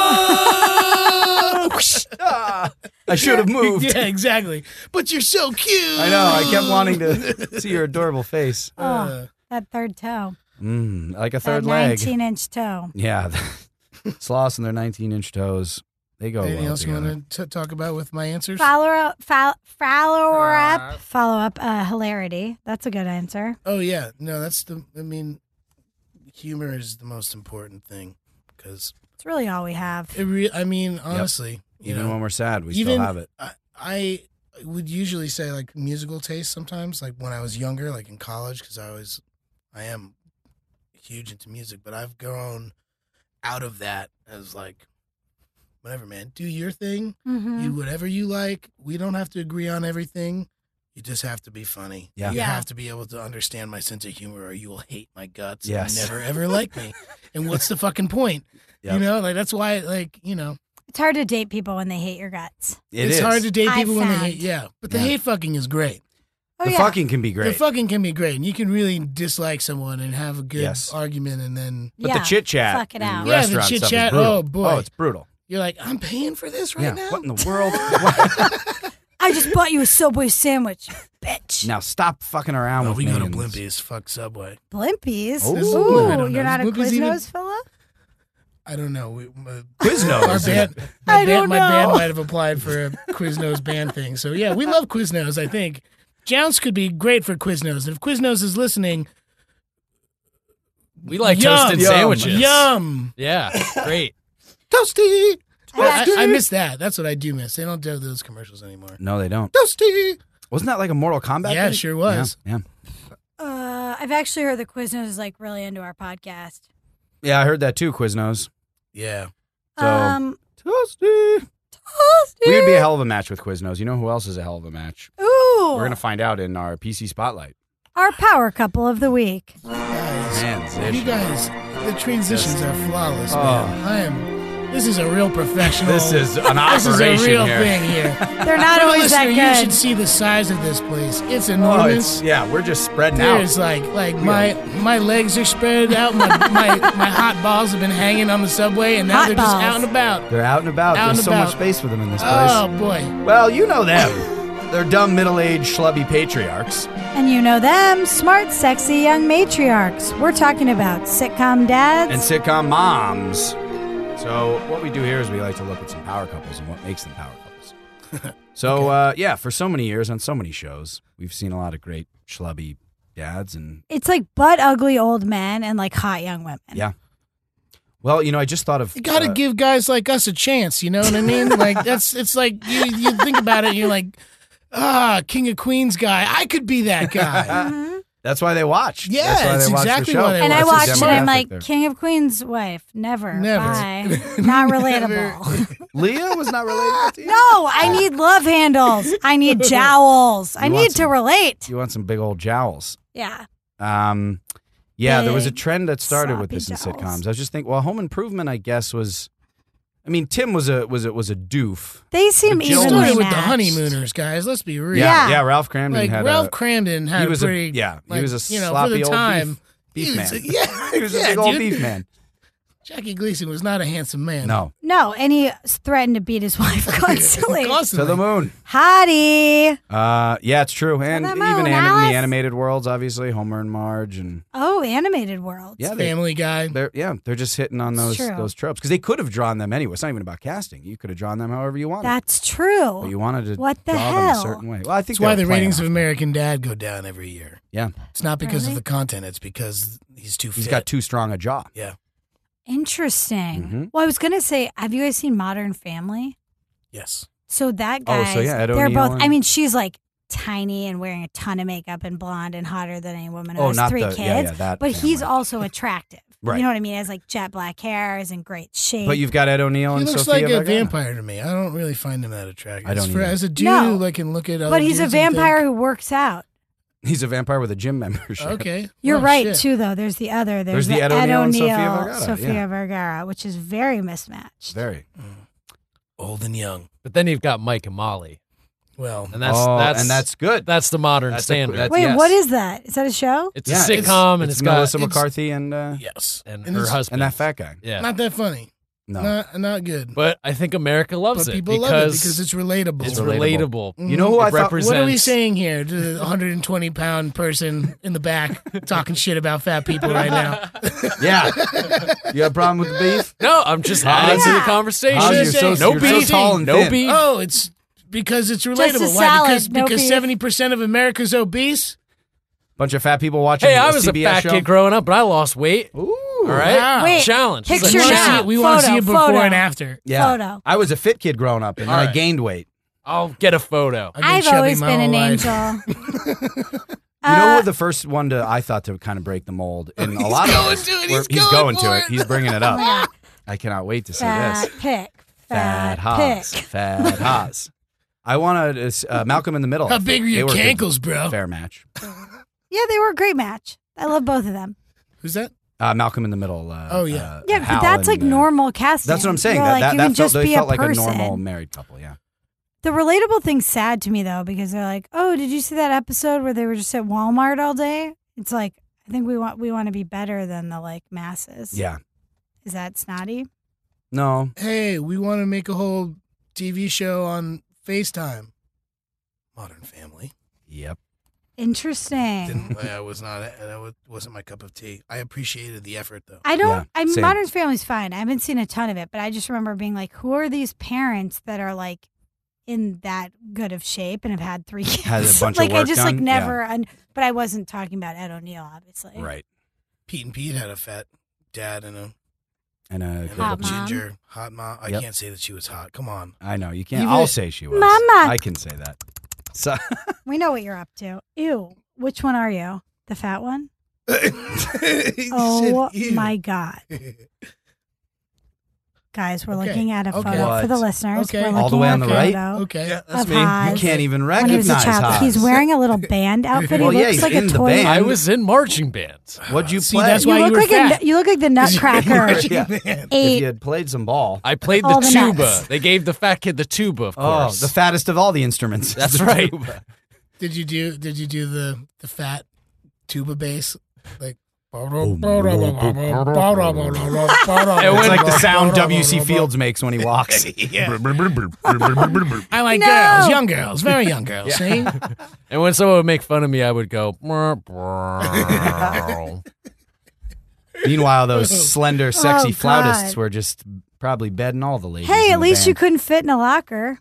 Ah, I should have moved. Yeah, exactly. But you're so cute. I know. I kept wanting to see your adorable face. Oh, Uh, that third toe. Mm, like a third that leg. nineteen inch toe. Yeah. Sloths and their nineteen inch toes. They go anything well else you together. want to talk about with my answers? Follow up, follow, follow up, follow up. Uh, hilarity. That's a good answer. Oh yeah, no, that's the. I mean, humor is the most important thing because It's really all we have. it. Re- I mean, honestly, you Even know, when we're sad, we even still have it. I, I would usually say like musical taste sometimes, like when I was younger, like in college, because I was, I am huge into music, but I've grown out of that as like, whatever, man, do your thing, Mm-hmm. you whatever you like. We don't have to agree on everything. You just have to be funny. Yeah. You Yeah. have to be able to understand my sense of humor, or you will hate my guts Yes. and never ever like me. And what's the fucking point? Yep. You know, like that's why, like you know, It's hard to date people when they hate your guts. It it's is. hard to date I people when they found. hate. Yeah, but the Yeah. hate fucking is great. Oh, The yeah. fucking can be The great. fucking can be great, and you can really dislike someone and have a good Yes. argument, and then But yeah. the chit chat, Fuck it out. Yeah, the restaurant stuff is chit-chat, brutal. oh, boy. oh, it's brutal. you're like, I'm paying for this right yeah, now. what in the world? What? I just bought you a Subway sandwich, bitch. Now stop fucking around Oh, with we me. go to and- Blimpies. Fuck Subway. Blimpies. Oh. This is- Ooh, I don't know. you're not a Is Blimpies even- Quiznos fella? I don't know. We, my, Quiznos. Our band, my, I band, don't my band know. might have applied for a Quiznos band thing. So yeah, we love Quiznos. I think Jounce could be great for Quiznos. If Quiznos is listening, We like Yum. toasted Yum. sandwiches. yum. Yeah, great. Toasty. I, Toasty. I, I miss that. That's what I do miss. They don't do those commercials anymore. No, they don't. Toasty. Wasn't that like a Mortal Kombat? Yeah, thing? it sure was. Yeah, Uh, I've actually heard that Quiznos is like really into our podcast. yeah. Yeah, I heard that too, Quiznos. Yeah. So, um, Toasty. Toasty. We would be a hell of a match with Quiznos. You know who else is a hell of a match? Ooh, We're going to find out in our P C Spotlight. our power couple of the week. Guys, Man, you guys, the transitions are flawless, Oh. man. I am. This is a real professional. This is an This is a operation real here. thing here. They're not For the always that listener, you should good. see the size of this place. It's Oh, enormous. it's, yeah, we're just spreading out. There's like like my my legs are spread out. My, my my hot balls have been hanging on the subway, and now Hot they're just balls. out and about. They're out and about. Out There's and so about. much space for them in this place. Oh boy. Well, you know them. They're dumb, middle-aged, schlubby patriarchs. And you know them, smart, sexy young matriarchs. We're talking about sitcom dads. And sitcom moms. So what we do here is we like to look at some power couples and what makes them power couples. So, uh, yeah, for so many years on so many shows, we've seen a lot of great schlubby dads. And, it's like butt ugly old men and like hot young women. yeah. Well, you know, I just thought of... You got to uh, give guys like us a chance. You know what I mean? Like that's it's like you you think about it, and you're like, ah, King of Queens guy. I could be that guy. Mhm. That's why they watch. Yeah, That's why it's they watch exactly the show. why they And I watch watched the it. I'm demographic like, there. King of Queens' wife. Never. Never. Bye. Not relatable. Leah was not related to you? No, I need love handles. I need jowls. I You want need to some- relate. You want some big old jowls. Yeah. Um, yeah, there was a Big, trend that started with this in sloppy jowls. sitcoms. I was just thinking, well, Home Improvement, I guess, was. I mean, Tim was a was a was a doof. They seem But It Jill evenly started with the matched. honeymooners, guys. Let's be real. Yeah, Yeah. yeah. Ralph Cramden Like had Ralph a. Cramden had he was a pretty. a yeah. like, he was a you know, sloppy for the old time. beef, beef he was man. a- yeah, He was a yeah, big old dude. beef man. Jackie Gleason was not a handsome man. No, No, and he threatened to beat his wife constantly. to Constantly. the moon. Hottie. Uh, yeah, it's true. And the even moon, anim- in Alice. the animated worlds, obviously, Homer and Marge, and Oh, animated world. yeah, they, Family Guy. they're yeah, they're just hitting on those It's true. those tropes because they could have drawn them anyway. It's not even about casting. You could have drawn them however you wanted. That's true. But you wanted to What the draw them a hell? certain way. Well, I think That's why they the were playing ratings off of American Dad go down every year. Yeah, It's not because Really? of the content. It's because he's too fit. he's got too strong a jaw. Yeah. Interesting. Mhm. Well, I was gonna say, have you guys seen Modern Family? Yes. So that Oh, guy, so yeah, Ed they're O'Neill both. and- I mean, she's like tiny and wearing a ton of makeup and blonde and hotter than any woman who Oh, has not three the- kids. yeah, yeah, that but he's family. also attractive. Right. You know what I mean? He has like jet black hair, is in great shape. But you've got Ed O'Neill He and looks Sophia like a Vergara. vampire to me. I don't really find him that attractive. I don't As for- either. As a dude No. who like, can look at other but he's a dudes and vampire think, who works out. He's a vampire with a gym membership. Okay. You're Oh, right shit. too, though. There's the other. There's There's, the Ed Ed O'Neill and O'Neill, Sofia Vergara, Sofia yeah. Vergara, which is very mismatched. Very. Old and young. But then you've got Mike and Molly, Well, and that's oh, that's and that's good. that's the modern That's a- standard. that's- Wait, yes. what is that? Is that a show? it's Yeah, a sitcom, and it's it's got Melissa it's- McCarthy and uh, yes. and, And her it's husband and that fat guy. Yeah, Not that funny. No, Not not good. but I think America loves But it people because, love it because it's relatable. it's relatable. relatable. you know who It I thought? represents- What are we saying here to the one hundred twenty pound person in the back talking shit about fat people right now? Yeah, you have a problem with the beef? No, I'm just adding to the Yeah. conversation. How you're so- no you're beef, so tall and no thin. beef. Oh, it's because it's relatable. a Why? salad, Because no because beef. seventy percent of America's obese. Bunch of fat people watching. Hey, I a was C a B S fat show. kid growing up, but I lost weight. Ooh, All right, Wow. Wait, challenge. It's a picture We wanna see now. it- we want to Photo, see it before photo. and after. yeah. Photo. I was a fit kid growing up, and then All I right. gained weight. I'll get a photo. I've been I've chubby always my been whole an life. angel. You know Uh, what? The first one to I thought to kind of break the mold, and a lot going of to it. were- He's he's going going for to it. it. He's bringing it up. yeah. I cannot wait to see Fat this. pick. Fat Fat Haas. pick. Fat Haas. I wanted uh, Malcolm in the Middle. How big are They your were good. cankles, bro? Fair match. Yeah, they were a great match. I love both of them. Who's that? Uh, Malcolm in the Middle. Uh, Oh, yeah. uh, Yeah, Hal but that's like and, uh, normal casting. That's what I'm saying. You're That, like, that, you that can felt, just they be felt a like person. a normal married couple. Yeah. The relatable thing's sad to me though, because they're like, "Oh, did you see that episode where they were just at Walmart all day?" It's like, I think we want we want to be better than the like masses. Yeah. Is that snotty? No. Hey, we want to make a whole T V show on FaceTime. Modern Family. Yep. Interesting. Didn't, I was not. That was- wasn't my cup of tea. I appreciated the effort though. I don't. Yeah, I mean, same. Modern Family's fine. I haven't seen a ton of it, but I just remember being like, "Who are these parents that are like in that good of shape and have had three kids. Had a bunch of like I work just like done? never. Un- but I wasn't talking about Ed O'Neill, obviously. Right. Pete and Pete had a fat dad and a, And a, and Hot a mom. ginger hot mom. I Yep. can't say that she was hot. Come on. I know you can't. Even- I'll say she was. Mama. I can say that. So We know what you're up to. Ew. Which one are you? The fat one? Oh Shit, ew. my god. Guys, we're Okay. looking at a Okay. photo for the What? listeners. Okay. We're All looking the way at on a the right? photo Okay. Yeah, of that's me. Haas you can't even when he was recognize a child. Haas. He's wearing a little band outfit. Well, he yeah, looks he's like in a the toy. band. I was in marching bands. What'd you See, play? that's You why look you were like fat. a you look like the Nutcracker. Yeah. Man. Ate If you had played some ball. I played the All the tuba. nuts. They gave the fat kid the tuba, of Oh, course. the fattest of all the instruments. That's The right. tuba. Did you do did you do the the fat tuba bass? Like It's like the sound W C Fields makes when he walks. I like No. girls, young girls, very young girls. See? And when someone would make fun of me, I would go. "Brr, brr." Meanwhile, those slender, sexy Oh, flautists God. were just probably bedding all the ladies. Hey, in at the least you band. couldn't fit in a locker.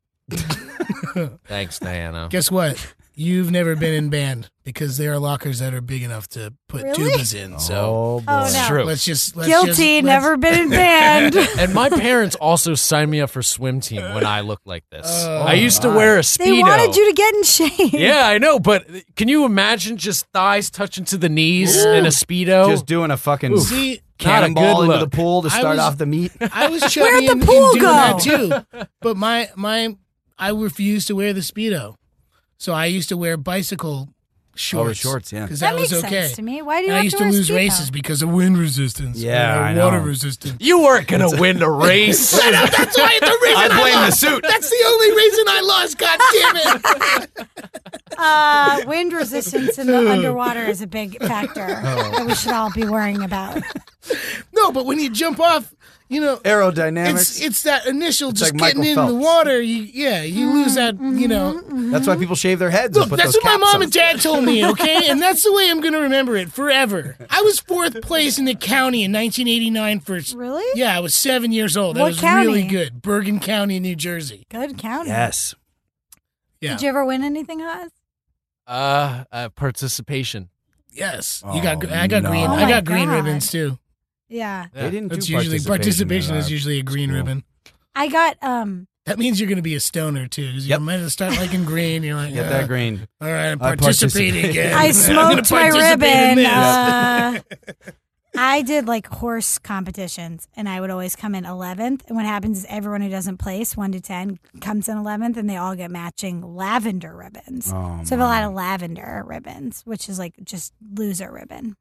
Thanks, Diana. Guess what? You've never been in band because there are lockers that are big enough to put Really? tubas in. So Oh, boy. Oh, It's no. true. let's just let's Guilty, just, let's- never been in band. And my parents also signed me up for swim team when I looked like this. Oh, I used to my. wear a Speedo. They wanted you to get in shape. Yeah, I know, but can you imagine just thighs touching to the knees in a Speedo? Just doing a fucking See, Not a cannonball good into the look. pool to I start was- off the meet. I was Where'd chubby the in, in pool doing go? that too. But my my I refused to wear the Speedo, so I used to wear bicycle shorts. Oh, the shorts, yeah. because That that, was makes okay. sense to me. Why do you And I have used to to wear lose Speedo? races because of wind resistance. Yeah, or I know. water resistance. you weren't gonna win the race. Shut up! That's why the reason I I, blame the lost. suit. That's the only reason I lost. God damn it! Uh, wind resistance in the underwater is a big factor that we should all be worrying about. No, but when you jump off, you know, Aerodynamics. it's it's that initial It's just like getting Michael in the Phelps. water. You, yeah, you lose that. You know, That's why people shave their heads. look, and put that's those what my caps mom on. and dad told me. Okay, and that's the way I'm going to remember it forever. I was fourth place in the county in nineteen eighty-nine for. Really? Yeah, I was seven years old. That What was county? really good. Bergen County, New Jersey. Good county. Yes. Yeah. Did you ever win anything, Haas? Uh, uh participation. Yes, Oh, you got. I got no. green. Oh I my got green God. ribbons too. Yeah. They didn't That's do usually participation. participation at is our usually a green school. ribbon. I got um That means you're going to be a stoner too. 'Cause Yep. You might start liking green. You're like, Get "Uh, that green. All right, I'm I participating participate. again. I I'm gonna smoked my participate in ribbon. this. Uh, I did like horse competitions, and I would always come in eleventh. And what happens is everyone who doesn't place one to ten comes in eleventh, and they all get matching lavender ribbons. Oh, so I have a lot of lavender ribbons, which is like just loser ribbon.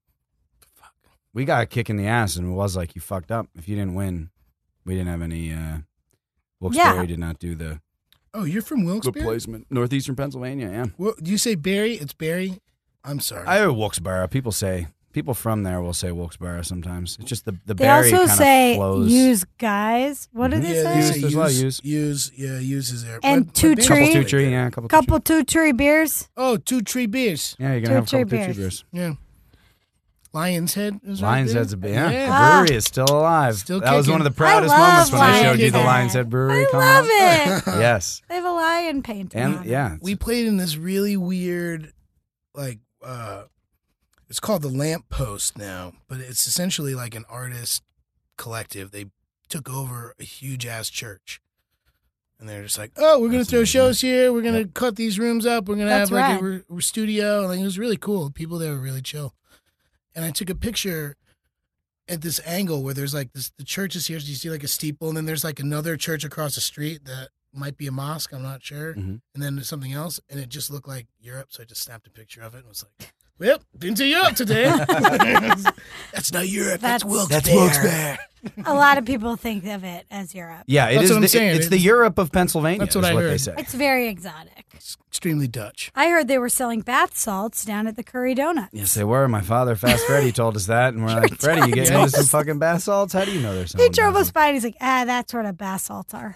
We got a kick in the ass, and it was like you fucked up. If you didn't win, we didn't have any. uh Wilkes-Barre Yeah. did not do the Oh, you're from Wilkes-Barre? replacement. Northeastern Pennsylvania, yeah. Well, do you say Barry? It's Barry. I'm sorry. I heard Wilkes-Barre. People say people from there will say Wilkes-Barre sometimes. It's just the the They berry also kind say of flows. use guys. What do they yeah, say? they Use, say there's a lot of use, use. use, yeah, use is there. And My- two my band's tree. couple really two tree, good. yeah, a couple. Couple Two two tree beers. Oh, two tree beers. tree. Yeah, you're two gonna have a couple tree two tree beers. beers. Yeah. Lion's Head is right Lion's there. Head's a big yeah. Yeah. The brewery is still alive. Still that was kicking. one of the proudest I love moments when I Lion's showed you the Head. Lion's Head Brewery. I come love out. it. Yes, They have a lion painting on and it. yeah, We played in this really weird, like, uh, it's called the Lamp Post now, but it's essentially like an artist collective. They took over a huge ass church. And they're just like, oh, we're going to That's throw amazing. shows here. We're going to cut these rooms up. We're going to That's have like rad. a re- re- studio. Like, it was really cool. People there were really chill. And I took a picture at this angle where there's like this, the church is here. So you see like a steeple, and then there's like another church across the street that might be a mosque. I'm not sure. Mhm. And then there's something else, and it just looked like Europe. So I just snapped a picture of it and was like, well, been to Europe today. That's not Europe. That's, That's- Wilkes-Barre. A lot of people think of it as Europe. yeah. It That's is. what I'm the, saying. It's the It's- Europe of Pennsylvania. That's what is I what they heard. say. It's very exotic. It's extremely Dutch. I heard they were selling bath salts down at the Curry Donuts. Yes, they were. My father, Fast Freddy, told us that, and we're like, Freddy, you getting into some fucking bath salts? How do you know there's some? He drove us by and he's like, ah, that's where the bath salts are.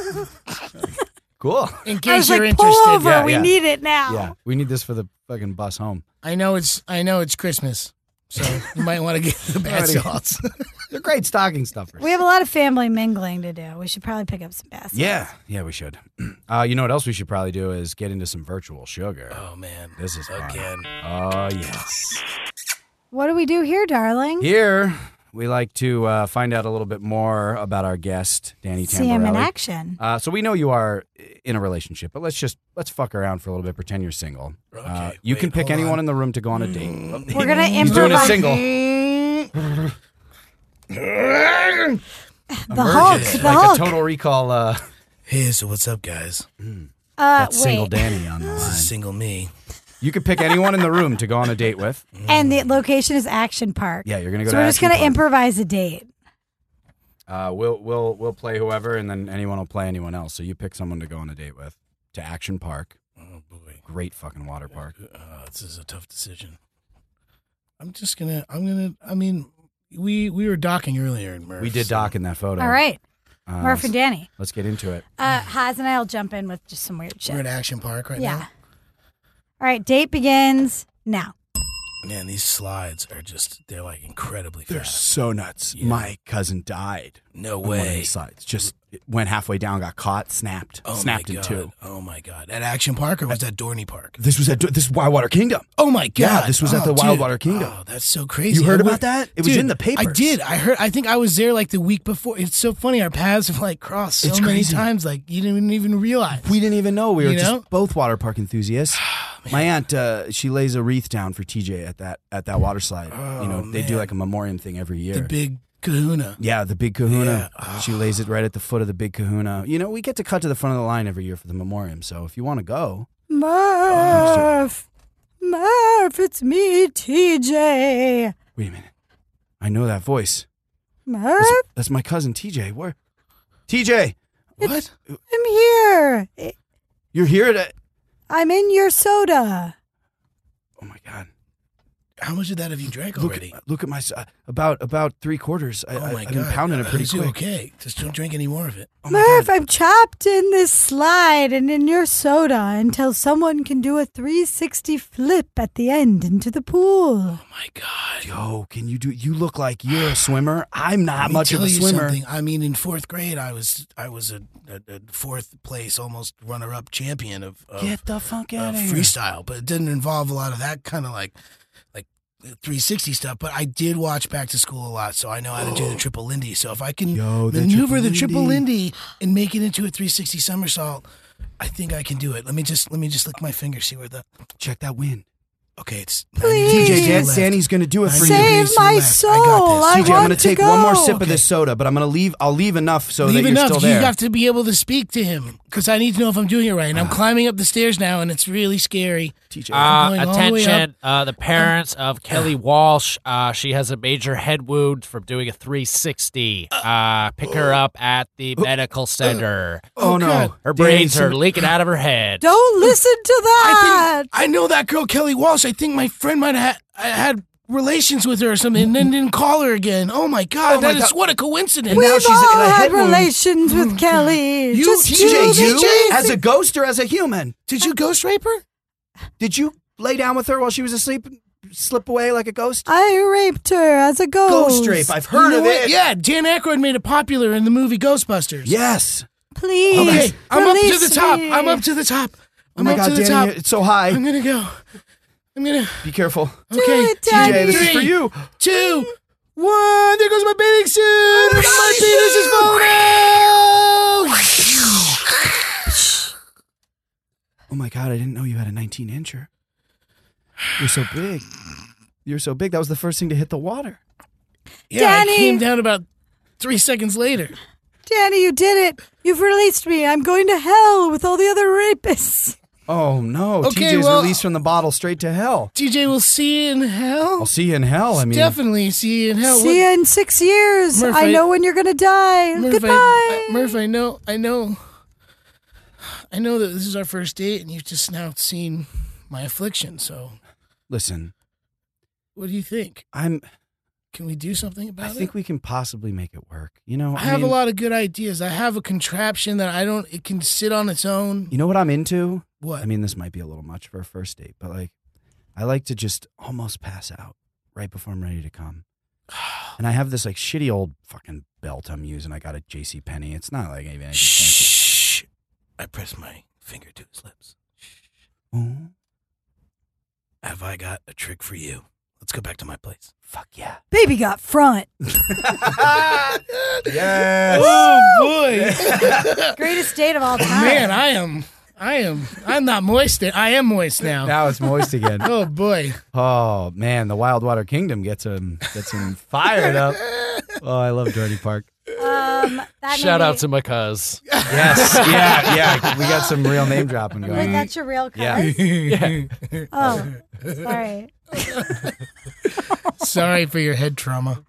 Cool. In I case was you're like, interested, pull over. Yeah, we yeah. need it now. Yeah, we need this for the fucking bus home. I know it's I know it's Christmas, so you might want to get the bath Alrighty. salts. They're great stocking stuffers. We have a lot of family mingling to do. We should probably pick up some baskets. Yeah, yeah, we should. Uh, you know what else we should probably do is get into some virtual sugar. Oh man, This is fun. again. Oh, yes. What do we do here, darling? Here, we like to uh, find out a little bit more about our guest, Danny Tamborelli. See him in action. Uh, so we know you are in a relationship, but let's just let's fuck around for a little bit. Pretend you're single. Uh, Okay, you wait, can pick hold anyone on. in the room to go on a date. We're gonna He's doing a improvise. single. The Emerges Hulk. The like Hulk. a Total Recall. Uh, Hey, so what's up, guys? uh, that's wait. single Danny on the This line. is single me. You could pick anyone in the room to go on a date with. And the location is Action Park. Yeah, you're gonna go. So to we're just Action gonna Park. improvise a date. Uh, we'll we'll we'll play whoever, and then anyone will play anyone else. So you pick someone to go on a date with to Action Park. Oh boy, Great fucking water park. uh, this is a tough decision. I'm just gonna. I'm gonna. I mean, we we were docking earlier, Murph. We did so- dock in that photo. All right, Uh, Murph and Danny. Let's get into it. Uh, Haz and I will jump in with just some weird shit. We're at Action Park right yeah. now. All right, date begins now. Man, these slides are just—they're like incredibly They're fast. so nuts. Yeah. My cousin died. No on one of way. these slides. Just went halfway down, got caught, snapped, Oh snapped my in god. two. Oh my god. At Action Park or was that Dorney Park? This was at this is Wildwater Kingdom. Oh my god. Yeah, this was at Oh, the dude. Wildwater Kingdom. Oh, that's so crazy. You heard I about went- that? It was Dude, in the papers. I did. I heard. I think I was there like the week before. It's so funny. Our paths have like crossed so It's many crazy. times. Like you didn't even realize. We didn't even know we were You just know? both water park enthusiasts. My aunt, uh, she lays a wreath down for T J at that at that water slide. Oh, you know, they do man. like a memoriam thing every year. the big Kahuna. Yeah, the big kahuna. Yeah. She lays it right at the foot of the big kahuna. You know, we get to cut to the front of the line every year for the memoriam. So if you want to go, Murph, Murph, it's me, T J. wait a minute. I know that voice. Murph, That's, that's my cousin T J. Where? T J, What? I'm here. you're here at. I'm in your soda. Oh my God! How much of that have you drank Look already? at look at my uh, about about three quarters. I, oh I, my I've god. been pounding it pretty Is you quick. okay? Just don't drink any more of it. Oh my Murph, God. I'm trapped in this slide and in your soda until someone can do a three sixty flip at the end into the pool. Oh my god. Yo, can you do? You look like you're a swimmer. I'm not Let me much tell of a you swimmer. something. I mean, in fourth grade, I was I was a, a, a fourth place, almost runner up champion of, of, Get the fuck of out of here! freestyle, but it didn't involve a lot of that kind of like like three sixty stuff. But I did watch Back to School a lot, so I know how to do the triple Lindy. So if I can Yo, the maneuver triple the triple Lindy. Lindy and make it into a three sixty somersault, I think I can do it. Let me just let me just lick my finger, see where the Check that wind. okay. It's Please. T J, ninety Dan, left. Danny's gonna do it for Save you. degrees to the my left. soul. I got I this. T J, I'm want gonna to take one more go. sip of this soda, but I'm gonna leave. I'll leave enough so Leave that you're enough. still You there. have to be able to speak to him because I need to know if I'm doing it right. And I'm Ah. climbing up the stairs now, and it's really scary. T J, Uh, going all the way attention, uh, the parents of Kelly Walsh. Uh, she has a major head wound from doing a three sixty. Uh, pick her up at the medical center. oh Oh, no, God. Her Danny, brains are some- leaking out of her head. Don't listen to I that. think I know that girl, Kelly Walsh. I think my friend might have had, had relations with her or something, and then didn't call her again. Oh my God, Oh, my that is God. what a coincidence. And now We've she's in all a had head wound. relations with Kelly. You- Just T T J, do you the as a ghost or as a human? Did you ghost rape her? Did you lay down with her while she was asleep, and slip away like a ghost? I raped her as a ghost. Ghost rape. I've heard You know of what? it. Yeah, Dan Aykroyd made it popular in the movie Ghostbusters. Yes. Please. Okay, I'm up to release the top. me. I'm up to the top. Oh I'm my up God, to the Danny, top. it's so high. I'm gonna go. I'm gonna. Be careful. Do Okay, it, T J, Danny. this is for Three. you. Two, one. There goes my bathing suit. my shit. penis is falling out. Oh my God, I didn't know you had a nineteen incher. You're so big. You're so big. That was the first thing to hit the water. Yeah, I Danny. came down about three seconds later. Danny, you did it. You've released me. I'm going to hell with all the other rapists. Oh no, Okay, T J's well- released from the bottle straight to hell. T J, we'll see you in hell. I'll see you in hell. I mean, Definitely see you in hell. See you in six years. Murph, I I- know when you're going to die. Murph, Goodbye. I, I- Murph, I know, I know, I know that this is our first date, and you've just now seen my affliction. So, listen, what do you think? I'm. Can we do something I about think it? we can possibly make it work. You know, I have mean, a lot of good ideas. I have a contraption that I don't. It can sit on its own. You know what I'm into? What? I mean, this might be a little much for a first date, but like, I like to just almost pass out right before I'm ready to come. And I have this like shitty old fucking belt I'm using. I got at JCPenney. It's not like even. Shh. I press my finger to his lips. Ooh. Have I got a trick for you? Let's go back to my place. Fuck yeah. Baby got front. Yes. Oh boy. Greatest date of all time. Man, I am I am I'm not moist. I am moist now. Now it's moist again. Oh boy. Oh man, the Wildwater Kingdom gets him gets him fired up. Oh, I love Dorney Park. Um, that Shout made out me- to my cuz. Yes, yeah, yeah. We got some real name dropping Wait, going. that's your real cuz? Yeah. Oh, sorry. Sorry for your head trauma.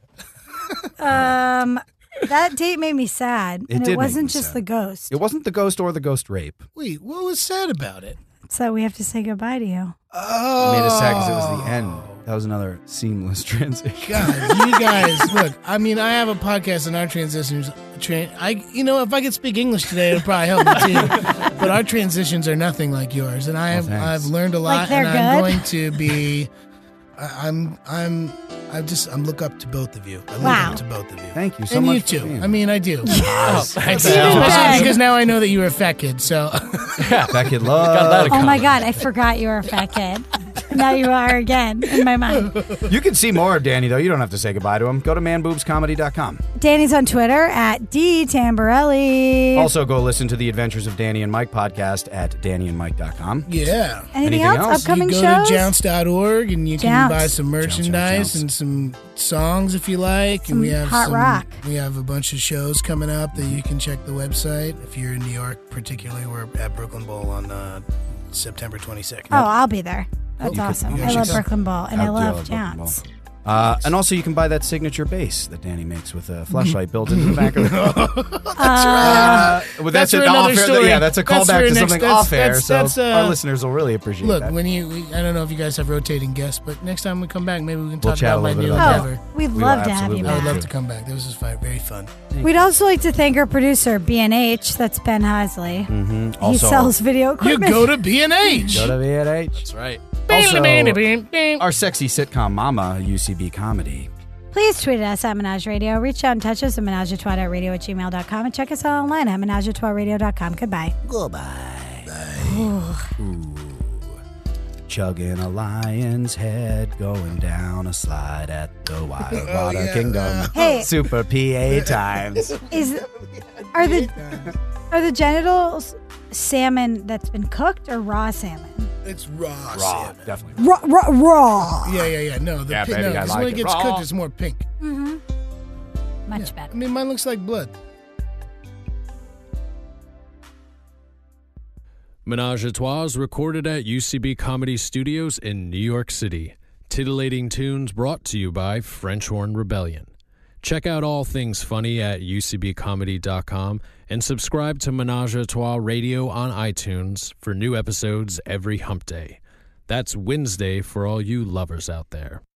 Um, that date made me sad, It and did it make wasn't me just sad. the ghost. It wasn't the ghost or the ghost rape. Wait, what was sad about it? So we have to say goodbye to you. Oh, It made us sad because it was the end. That was another seamless transition. God, you guys, look. I mean, I have a podcast, and our transitions. Tra- I, you know, if I could speak English today, it would probably help me too. But our transitions are nothing like yours, and I have, thanks. I've learned a lot, Like they're and I'm good? going to be. I, I'm, I'm, I just, I'm look up to both of you. I look Wow. up to both of you. Thank you so and much. you for too. being I mean, I do. Oh, thanks, Even Al. better. Especially because now I know that you were a fat kid. So That kid love. Got that Oh my coming. God, I forgot you were a fat kid. Now you are again in my mind. You can see more of Danny though. You don't have to say goodbye to him. Go to man boobs comedy dot com. Danny's on Twitter at D Tamborelli. Also, go listen to the Adventures of Danny and Mike podcast at danny and mike dot com. yeah. Anything, anything else? else? Upcoming you go shows? to jounce dot org and you can Jounce. buy some merchandise Jounce. and some songs if you like. Some and we have hot some, rock. We have a bunch of shows coming up that you can check the website. If you're in New York, particularly, we're at Brooklyn Bowl on uh, September twenty-second. Oh, I'll be there. That's You could- awesome. you I should love come. Brooklyn Bowl, and I, I do love love Brooklyn Jounce. Uh, and also, you can buy that signature bass that Danny makes with a flashlight built into the back of the. Uh, Uh, well, that's That's for an another off-air. story. Yeah, that's a That's callback for to next- something that's- off air. that's- So that's, uh, our listeners will really appreciate Look, that. when you, we, I don't know if you guys have rotating guests, but next time we come back, maybe we can We'll talk chat about a my little new bit about endeavor. oh, we'd We love will to have you absolutely I would back. love to come back. This was fine, very fun. We'd also like to thank our producer, B and H. That's Ben Heisley. mm-hmm. He Also, sells video You equipment. go to B and H. go to V and H. That's right. Also, our sexy sitcom mama, U C B Comedy. Please tweet at us at Menage Radio. Reach out and touch us at menage a trois radio at gmail dot com and check us out online at menage a trois radio dot com. Goodbye. Goodbye. Ooh. Chugging a lion's head, going down a slide at the Wild Water yeah. Kingdom. Hey. Super P A times. Is are the are the genitals salmon that's been cooked or raw salmon? It's raw, Raw, salmon. definitely. Raw, raw, raw. Yeah, yeah, yeah. No, the Yeah, pink, baby, no, I 'cause like when it it gets raw. cooked, it's more pink. Mm-hmm. Much Yeah. better. I mean, mine looks like blood. Menage a Trois is recorded at U C B Comedy Studios in New York City. Titillating tunes brought to you by French Horn Rebellion. Check out all things funny at u c b comedy dot com and subscribe to Menage a Trois Radio on iTunes for new episodes every hump day. That's Wednesday for all you lovers out there.